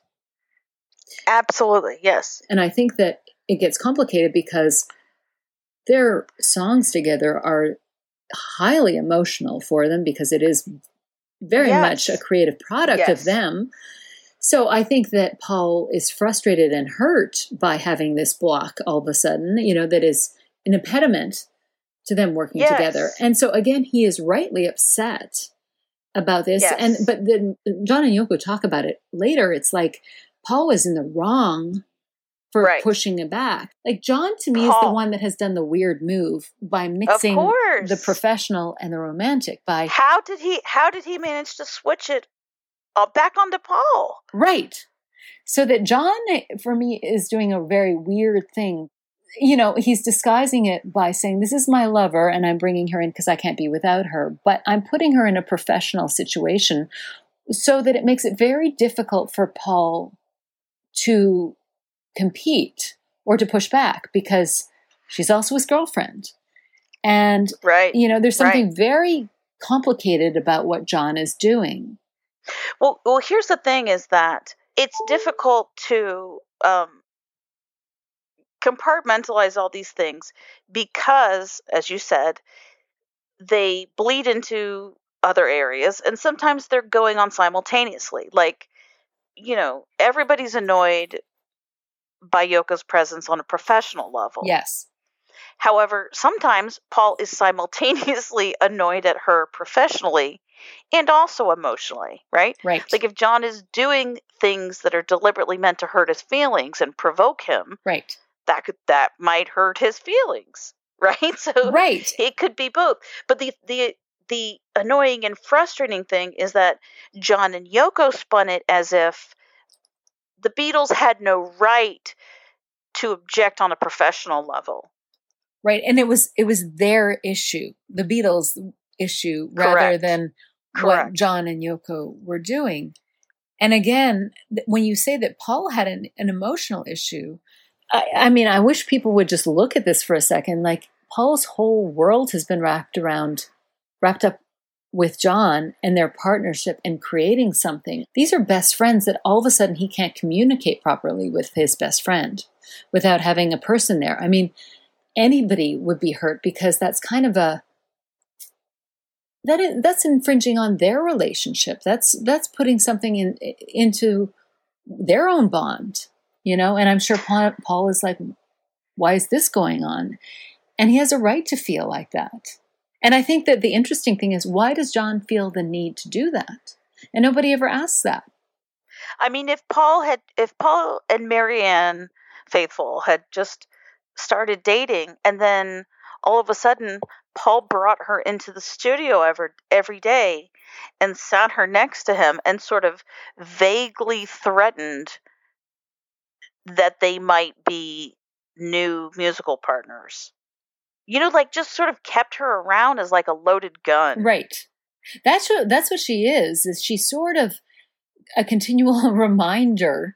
Absolutely, yes. And I think that it gets complicated because their songs together are highly emotional for them because it is very much a creative product of them. So I think that Paul is frustrated and hurt by having this block all of a sudden, you know, that is an impediment to them working together. And so again, he is rightly upset about this. But then John and Yoko talk about it later. It's like Paul was in the wrong for pushing it back. Like, John to me is the one that has done the weird move by mixing the professional and the romantic. By how did he manage to switch it back onto Paul? Right. So that John, for me, is doing a very weird thing. You know, he's disguising it by saying, this is my lover and I'm bringing her in because I can't be without her. But I'm putting her in a professional situation so that it makes it very difficult for Paul to compete or to push back because she's also his girlfriend. And, you know, there's something very complicated about what John is doing. Well, here's the thing is that it's difficult to compartmentalize all these things because, as you said, they bleed into other areas and sometimes they're going on simultaneously. Like, you know, everybody's annoyed by Yoko's presence on a professional level. Yes. However, sometimes Paul is simultaneously annoyed at her professionally and also emotionally, right? Right. Like, if John is doing things that are deliberately meant to hurt his feelings and provoke him, right, that might hurt his feelings, right? So it could be both. But the annoying and frustrating thing is that John and Yoko spun it as if the Beatles had no right to object on a professional level. Right. And it was their issue, the Beatles' issue, rather than what John and Yoko were doing. And again, when you say that Paul had an emotional issue, I mean, I wish people would just look at this for a second. Like, Paul's whole world has been wrapped up with John and their partnership and creating something. These are best friends that all of a sudden he can't communicate properly with his best friend without having a person there. I mean, anybody would be hurt because that's kind of that's infringing on their relationship. That's putting something into their own bond, you know? And I'm sure Paul is like, why is this going on? And he has a right to feel like that. And I think that the interesting thing is, why does John feel the need to do that? And nobody ever asks that. I mean, if Paul and Marianne Faithfull had just started dating and then all of a sudden Paul brought her into the studio every day and sat her next to him and sort of vaguely threatened that they might be new musical partners. You know, like, just sort of kept her around as like a loaded gun. Right. That's what she is she's sort of a continual reminder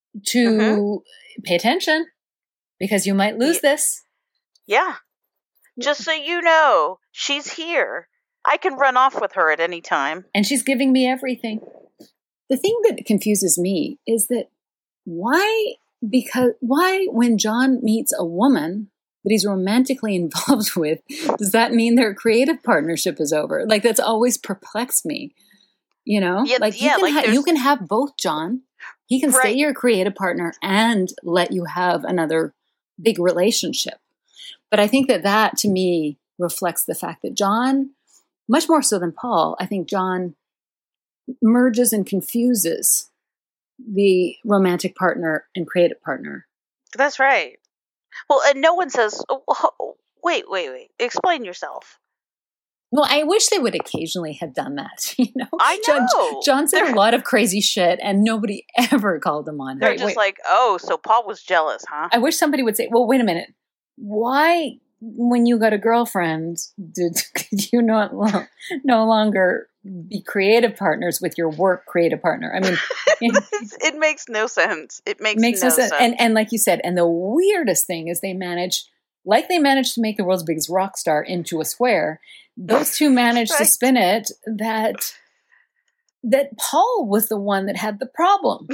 to pay attention because you might lose this. Yeah. Just so you know, she's here. I can run off with her at any time. And she's giving me everything. The thing that confuses me is that why when John meets a woman that he's romantically involved with, does that mean their creative partnership is over? Like, that's always perplexed me. You know? You can have both, John. He can stay your creative partner and let you have another big relationship. But I think that to me reflects the fact that John, much more so than Paul, I think John merges and confuses the romantic partner and creative partner. That's right. Well, and no one says, wait, explain yourself. Well, I wish they would occasionally have done that. You know, I know. John said a lot of crazy shit, and nobody ever called him on. They're just like, oh, so Paul was jealous, huh? I wish somebody would say, well, wait a minute. Why, when you got a girlfriend, did you no longer be creative partners with your work creative partner? I mean, it makes no sense. It makes no sense. And like you said, and the weirdest thing is they managed to make the world's biggest rock star into a square. Those two managed to spin it that Paul was the one that had the problem.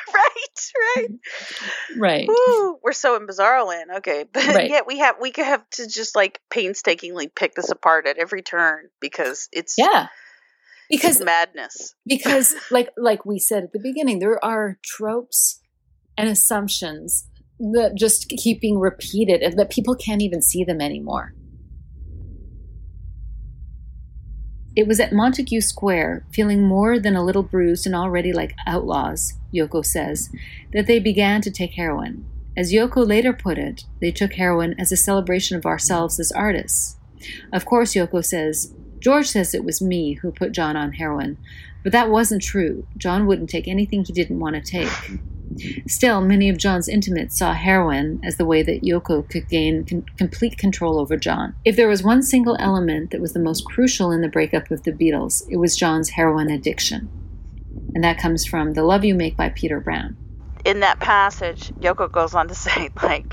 Right. Ooh, we're so in bizarro land. Okay, but yet we could have to just like painstakingly pick this apart at every turn because it's madness. Because like we said at the beginning, there are tropes and assumptions that just keep being repeated and that people can't even see them anymore. It was at Montague Square, feeling more than a little bruised and already like outlaws, Yoko says, that they began to take heroin. As Yoko later put it, they took heroin as a celebration of ourselves as artists. Of course, Yoko says, George says it was me who put John on heroin, but that wasn't true. John wouldn't take anything he didn't want to take. Still, many of John's intimates saw heroin as the way that Yoko could gain complete control over John. If there was one single element that was the most crucial in the breakup of the Beatles, it was John's heroin addiction. And that comes from The Love You Make by Peter Brown. In that passage, Yoko goes on to say,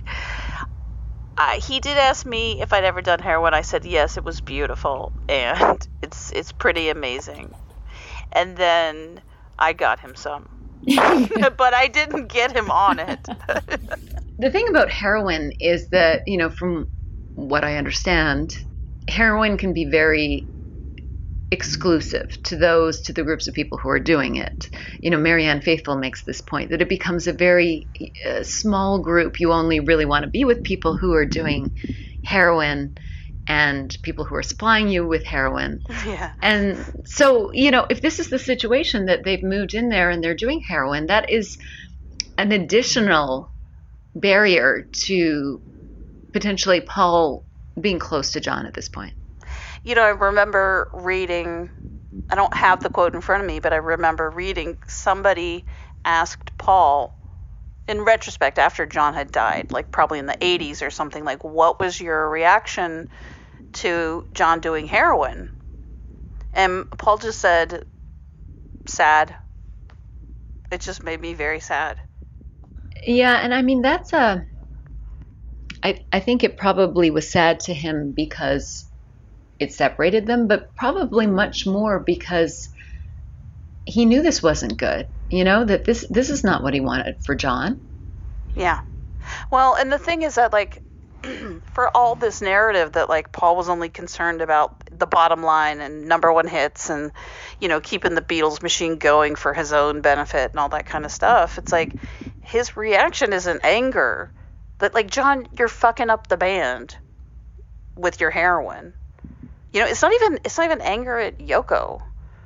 he did ask me if I'd ever done heroin. I said, yes, it was beautiful, and it's pretty amazing. And then I got him some. But I didn't get him on it. The thing about heroin is that, from what I understand, heroin can be very exclusive to the groups of people who are doing it. Marianne Faithfull makes this point that it becomes a very small group. You only really want to be with people who are doing heroin and people who are supplying you with heroin. Yeah. And so, if this is the situation that they've moved in there and they're doing heroin, that is an additional barrier to potentially Paul being close to John at this point. I remember reading, I don't have the quote in front of me, but I remember reading somebody asked Paul, in retrospect, after John had died, like probably in the 80s or something, like, what was your reaction to John doing heroin? And Paul just said, sad. It just made me very sad. Yeah, and I mean, that's I think it probably was sad to him because it separated them, but probably much more because he knew this wasn't good. That this is not what he wanted for John. Yeah. Well, and the thing is that, for all this narrative that, Paul was only concerned about the bottom line and number one hits and, keeping the Beatles machine going for his own benefit and all that kind of stuff, it's like his reaction isn't anger. That, John, you're fucking up the band with your heroin. It's not even anger at Yoko.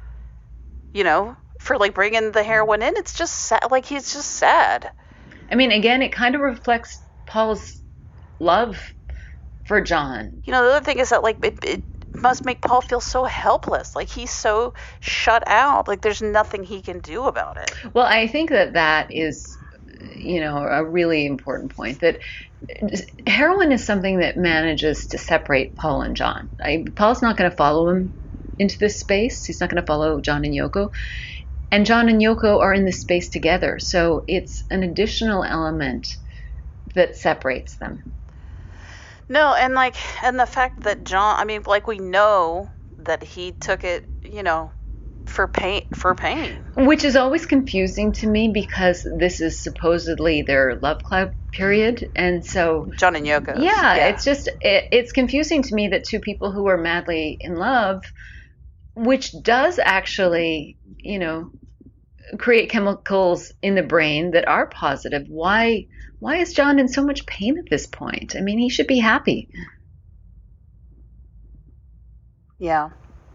For bringing the heroin in, it's just sad. He's just sad. I mean, again, it kind of reflects Paul's love for John. The other thing is that it must make Paul feel so helpless. He's so shut out. There's nothing he can do about it. Well, I think that is, a really important point, that heroin is something that manages to separate Paul and John. Paul's not going to follow him into this space. He's not going to follow John and Yoko. And John and Yoko are in this space together. So it's an additional element that separates them. No, and the fact that John, I mean, like, we know that he took it, for pain. Which is always confusing to me because this is supposedly their love club period. And so John and Yoko. Yeah, it's just, it's confusing to me that two people who are madly in love, which does actually, create chemicals in the brain that are positive. Why is John in so much pain at this point? I mean, he should be happy. Yeah.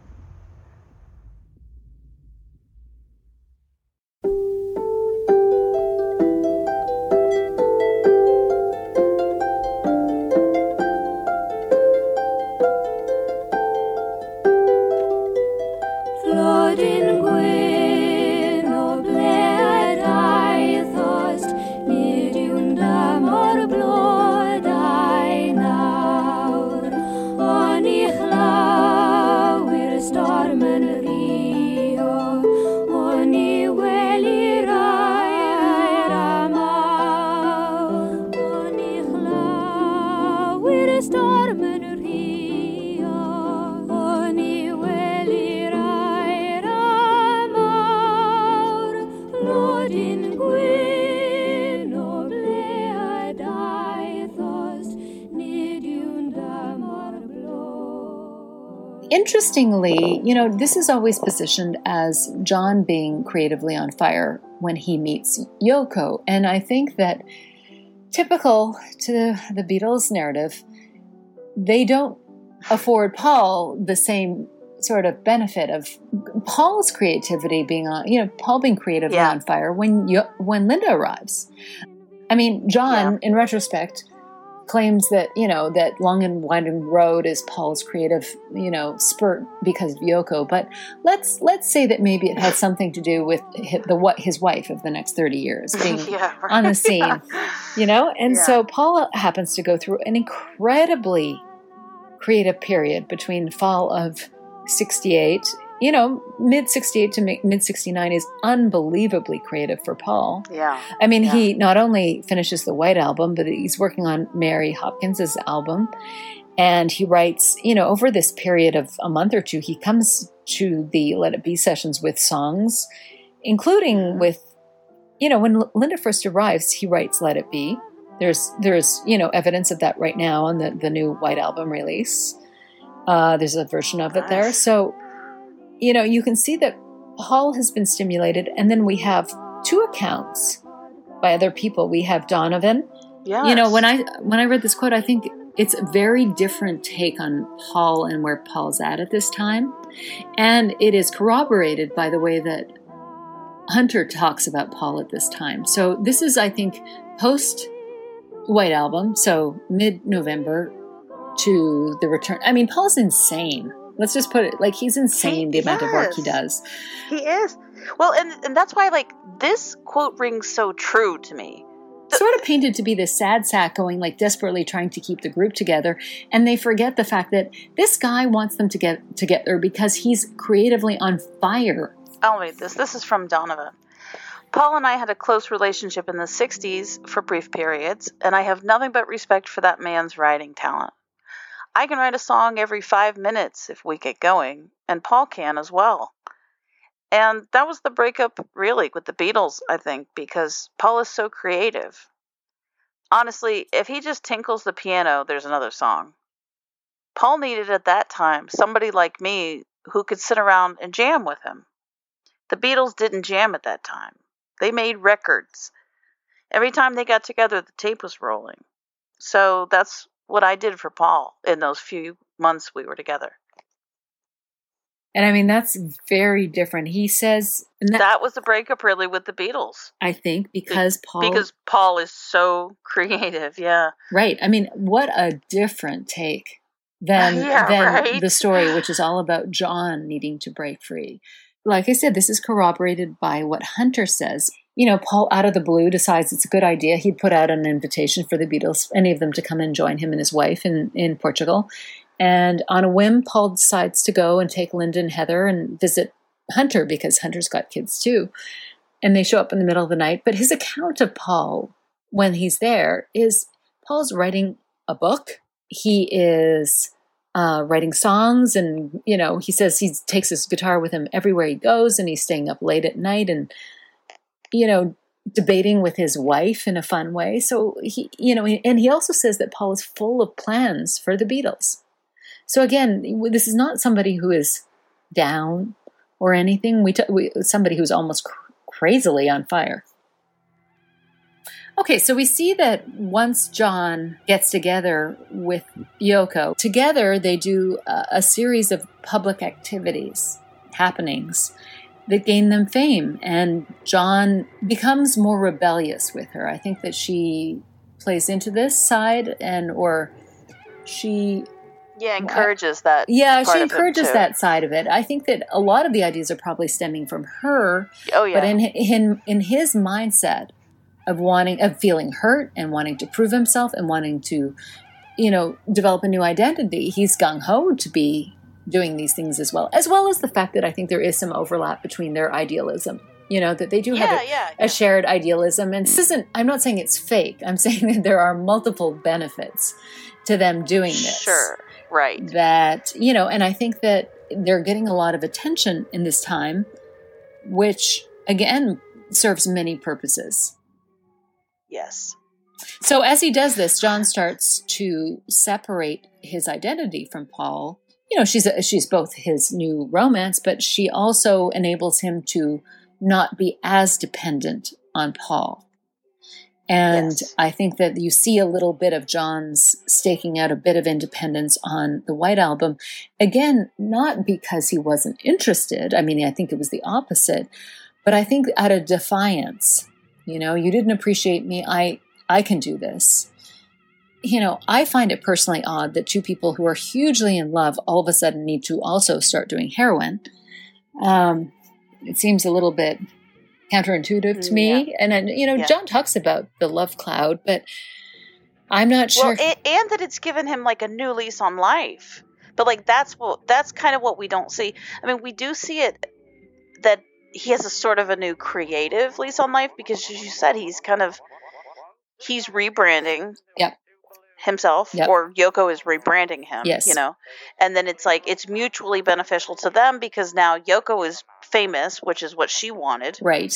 Interestingly, this is always positioned as John being creatively on fire when he meets Yoko. And I think that typical to the Beatles narrative, they don't afford Paul the same sort of benefit of Paul's creativity being on, Paul being creatively on fire when Linda arrives. I mean, John, in retrospect, claims that, that Long and Winding Road is Paul's creative, spurt because of Yoko. But let's say that maybe it had something to do with his wife of the next 30 years being on the scene, And so Paul happens to go through an incredibly creative period between the fall of 68. Mid 68 to mid 69 is unbelievably creative for Paul. Yeah. I mean, he not only finishes the White Album, but he's working on Mary Hopkins's album. And he writes, over this period of a month or two, he comes to the Let It Be sessions with songs, including with, when Linda first arrives, he writes Let It Be. There's evidence of that right now on the new White Album release. There's a version of it there. So, you can see that Paul has been stimulated, and then we have two accounts by other people. We have Donovan. Yes. When I read this quote, I think it's a very different take on Paul and where Paul's at this time. And it is corroborated by the way that Hunter talks about Paul at this time. So this is, I think, post White Album, so mid-November to the return. I mean, Paul's insane. Let's just put it he's insane, the amount of work he does. He is. Well, and that's why, this quote rings so true to me. Sort of painted to be this sad sack going, desperately trying to keep the group together. And they forget the fact that this guy wants them to get together because he's creatively on fire. I'll read this. This is from Donovan. Paul and I had a close relationship in the 60s for brief periods, and I have nothing but respect for that man's writing talent. I can write a song every 5 minutes if we get going, and Paul can as well. And that was the breakup, really, with the Beatles, I think, because Paul is so creative. Honestly, if he just tinkles the piano, there's another song. Paul needed at that time somebody like me who could sit around and jam with him. The Beatles didn't jam at that time. They made records. Every time they got together, the tape was rolling. So that's what I did for Paul in those few months we were together. And I mean, that's very different. He says... that was the breakup, really, with the Beatles. I think, because Paul is so creative, yeah. Right. I mean, what a different take than the story, which is all about John needing to break free. Like I said, this is corroborated by what Hunter says. Paul, out of the blue, decides it's a good idea. He'd put out an invitation for the Beatles, any of them, to come and join him and his wife in Portugal. And on a whim, Paul decides to go and take Linda and Heather and visit Hunter, because Hunter's got kids too. And they show up in the middle of the night. But his account of Paul when he's there is Paul's writing a book he is writing songs, and he says he takes his guitar with him everywhere he goes, and he's staying up late at night, and debating with his wife in a fun way. So and he also says that Paul is full of plans for the Beatles. So again, this is not somebody who is down or anything. Somebody who's almost crazily on fire. Okay, so we see that once John gets together with Yoko, together they do a series of public happenings that gain them fame, and John becomes more rebellious with her. I think that she plays into this side, or she encourages that. Yeah, she encourages that side of it. I think that a lot of the ideas are probably stemming from her. Oh yeah. But in his mindset of feeling hurt and wanting to prove himself and wanting to, develop a new identity, he's gung-ho to be doing these things as well as the fact that I think there is some overlap between their idealism, that they do have a shared idealism. And I'm not saying it's fake. I'm saying that there are multiple benefits to them doing this. Sure. Right. That, and I think that they're getting a lot of attention in this time, which again serves many purposes. Yes. So as he does this, John starts to separate his identity from Paul. She's both his new romance, but she also enables him to not be as dependent on Paul. And yes. I think that you see a little bit of John's staking out a bit of independence on the White Album. Again, not because he wasn't interested. I mean, I think it was the opposite. But I think out of defiance, you didn't appreciate me. I can do this. I find it personally odd that two people who are hugely in love all of a sudden need to also start doing heroin. It seems a little bit counterintuitive to me. Yeah. And, John talks about the love cloud, but I'm not sure. Well, and that it's given him like a new lease on life. But that's kind of what we don't see. I mean, we do see it that he has a sort of a new creative lease on life because, as you said, he's rebranding. Yep. Himself, yep. Or Yoko is rebranding him, yes. And then it's mutually beneficial to them because now Yoko is famous, which is what she wanted. Right.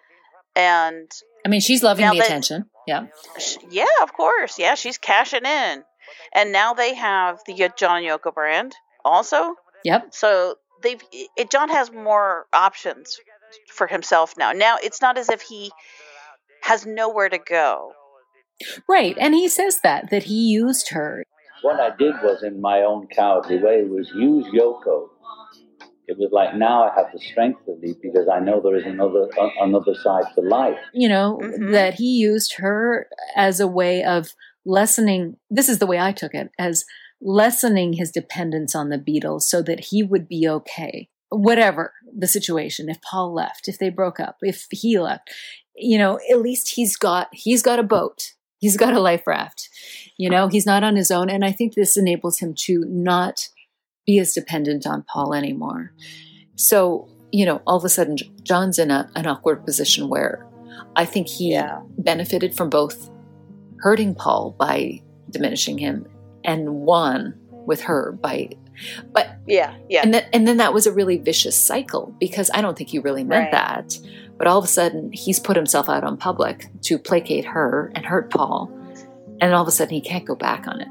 And I mean, she's loving the attention. Yeah. Yeah, of course. Yeah, she's cashing in. And now they have the John Yoko brand also. Yep. So John has more options for himself now. Now it's not as if he has nowhere to go. Right, and he says that he used her. What I did was, in my own cowardly way, was use Yoko. It was like, now I have the strength to leave because I know there is another side to life. Mm-hmm. That he used her as a way of lessening, this is the way I took it, as lessening his dependence on the Beatles so that he would be okay. Whatever the situation, if Paul left, if they broke up, if he left, at least he's got a boat. He's got a life raft, he's not on his own. And I think this enables him to not be as dependent on Paul anymore. So, all of a sudden, John's in an awkward position where I think he benefited from both hurting Paul by diminishing him and won with her but and then that was a really vicious cycle because I don't think he really meant that. But all of a sudden, he's put himself out on public to placate her and hurt Paul. And all of a sudden, he can't go back on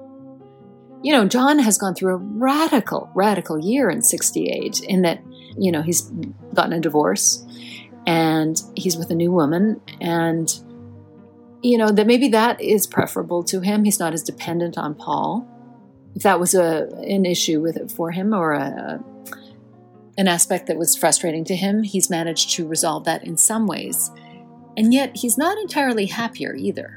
it. John has gone through a radical year in 1968 in that, he's gotten a divorce and he's with a new woman. And, that maybe that is preferable to him. He's not as dependent on Paul. If that was an issue with it for him or an aspect that was frustrating to him, he's managed to resolve that in some ways. And yet he's not entirely happier either.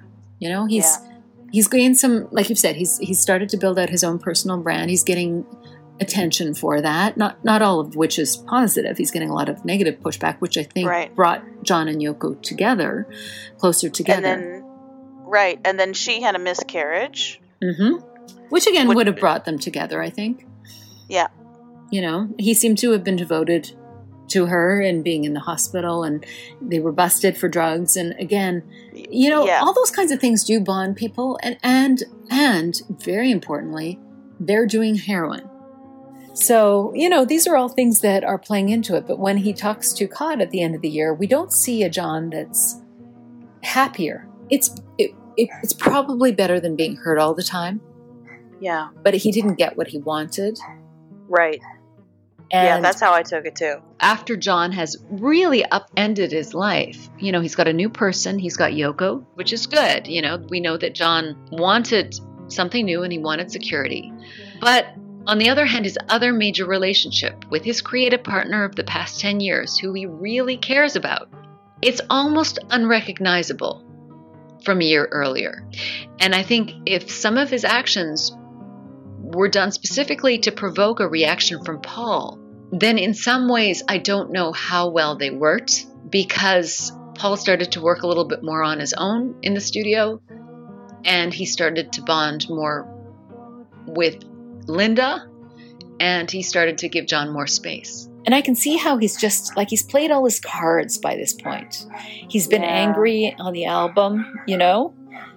He's gained some, like you've said, he's started to build out his own personal brand. He's getting attention for that, not all of which is positive. He's getting a lot of negative pushback, which I think brought John and Yoko closer together. And then she had a miscarriage. Mm-hmm. Which again would have brought them together, I think. Yeah. He seemed to have been devoted to her and being in the hospital, and they were busted for drugs. And again, you know, all those kinds of things do bond people. And very importantly, they're doing heroin. So, you know, these are all things that are playing into it. But when he talks to Cod at the end of the year, we don't see a John that's happier. It's probably better than being hurt all the time. Yeah. But he didn't get what he wanted. Right. And that's how I took it too. After John has really upended his life, you know, he's got a new person, he's got Yoko, which is good. You know, we know that John wanted something new and he wanted security. But on the other hand, his other major relationship with his creative partner of the past 10 years, who he really cares about, it's almost unrecognizable from a year earlier. And I think if some of his actions were done specifically to provoke a reaction from Paul, then in some ways I don't know how well they worked, because Paul started to work a little bit more on his own in the studio, and he started to bond more with Linda, and he started to give John more space. And I can see how he's just, like, he's played all his cards by this point. He's been angry on the album, you know?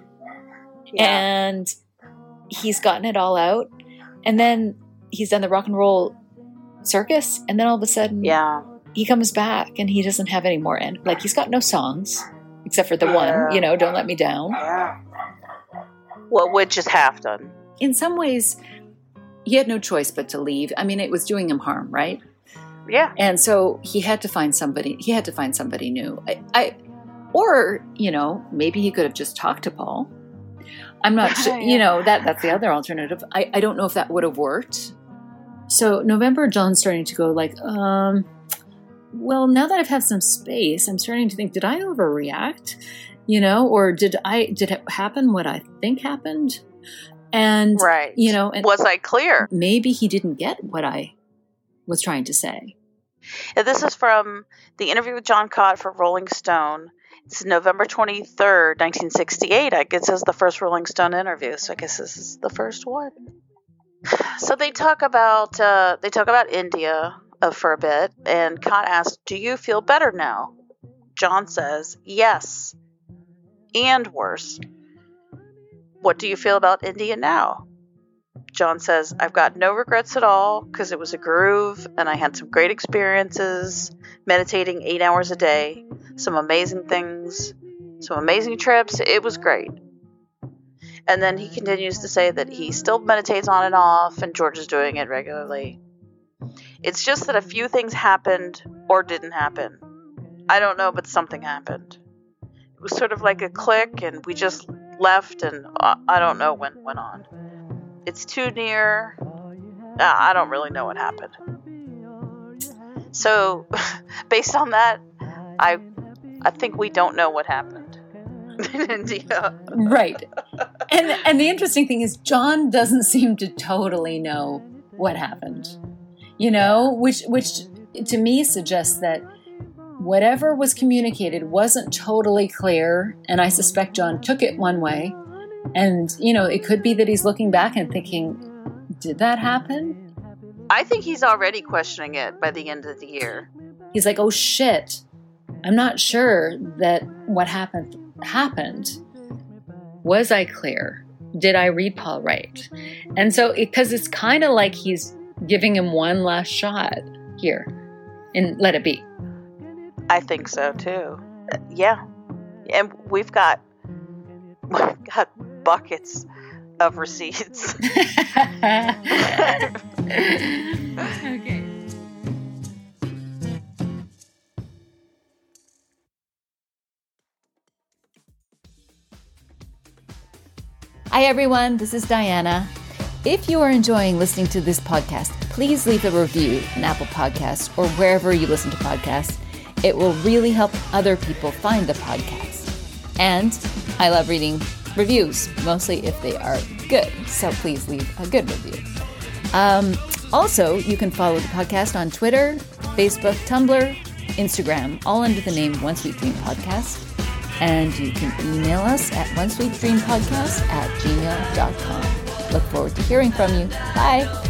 And he's gotten it all out. And then he's done the rock and roll circus, and then all of a sudden he comes back and he doesn't have any more like, he's got no songs except for the one, you know, Don't Let Me Down. Well, which is half done. In some ways, he had no choice but to leave. I mean, it was doing him harm, right? Yeah. And so he had to find somebody new. Or, you know, maybe he could have just talked to Paul. I'm not sure, you know, that's the other alternative. I don't know if that would have worked. So November, John's starting to go like, well, now that I've had some space, I'm starting to think, did I overreact? You know, or did it happen what I think happened? And, you know, and was I clear? Maybe he didn't get what I was trying to say. And this is from the interview with John Cott for Rolling Stone. It's November 23rd, 1968. I guess this is the first Rolling Stone interview, so I guess this is the first one. So they talk about India for a bit, and Cott asks, "Do you feel better now?" John says, "Yes, and worse." "What do you feel about India now?" John says, "I've got no regrets at all, because it was a groove, and I had some great experiences, meditating 8 hours a day, some amazing things, some amazing trips. It was great." And then he continues to say that he still meditates on and off, and George is doing it regularly. "It's just that a few things happened or didn't happen. I don't know, but something happened. It was sort of like a click, and we just left, and I don't know when went on. It's too near. I don't really know what happened." So, based on that, I think we don't know what happened in India. Right. And the interesting thing is, John doesn't seem to totally know what happened. You know, which to me suggests that whatever was communicated wasn't totally clear, and I suspect John took it one way. And, you know, it could be that he's looking back and thinking, did that happen? I think he's already questioning it by the end of the year. He's like, oh shit, I'm not sure that what happened. Was I clear? Did I read Paul right? And so, because it's kind of like he's giving him one last shot here and let it be. I think so too. Yeah. And we've got buckets of receipts. Okay. Hi everyone, this is Diana. If you are enjoying listening to this podcast, please leave a review on Apple Podcasts or wherever you listen to podcasts. It will really help other people find the podcast. And I love reading reviews, mostly if they are good. So please leave a good review. Also, you can follow the podcast on Twitter, Facebook, Tumblr, Instagram, all under the name One Sweet Dream Podcast. And you can email us at onesweetdreampodcast@gmail.com. Look forward to hearing from you. Bye.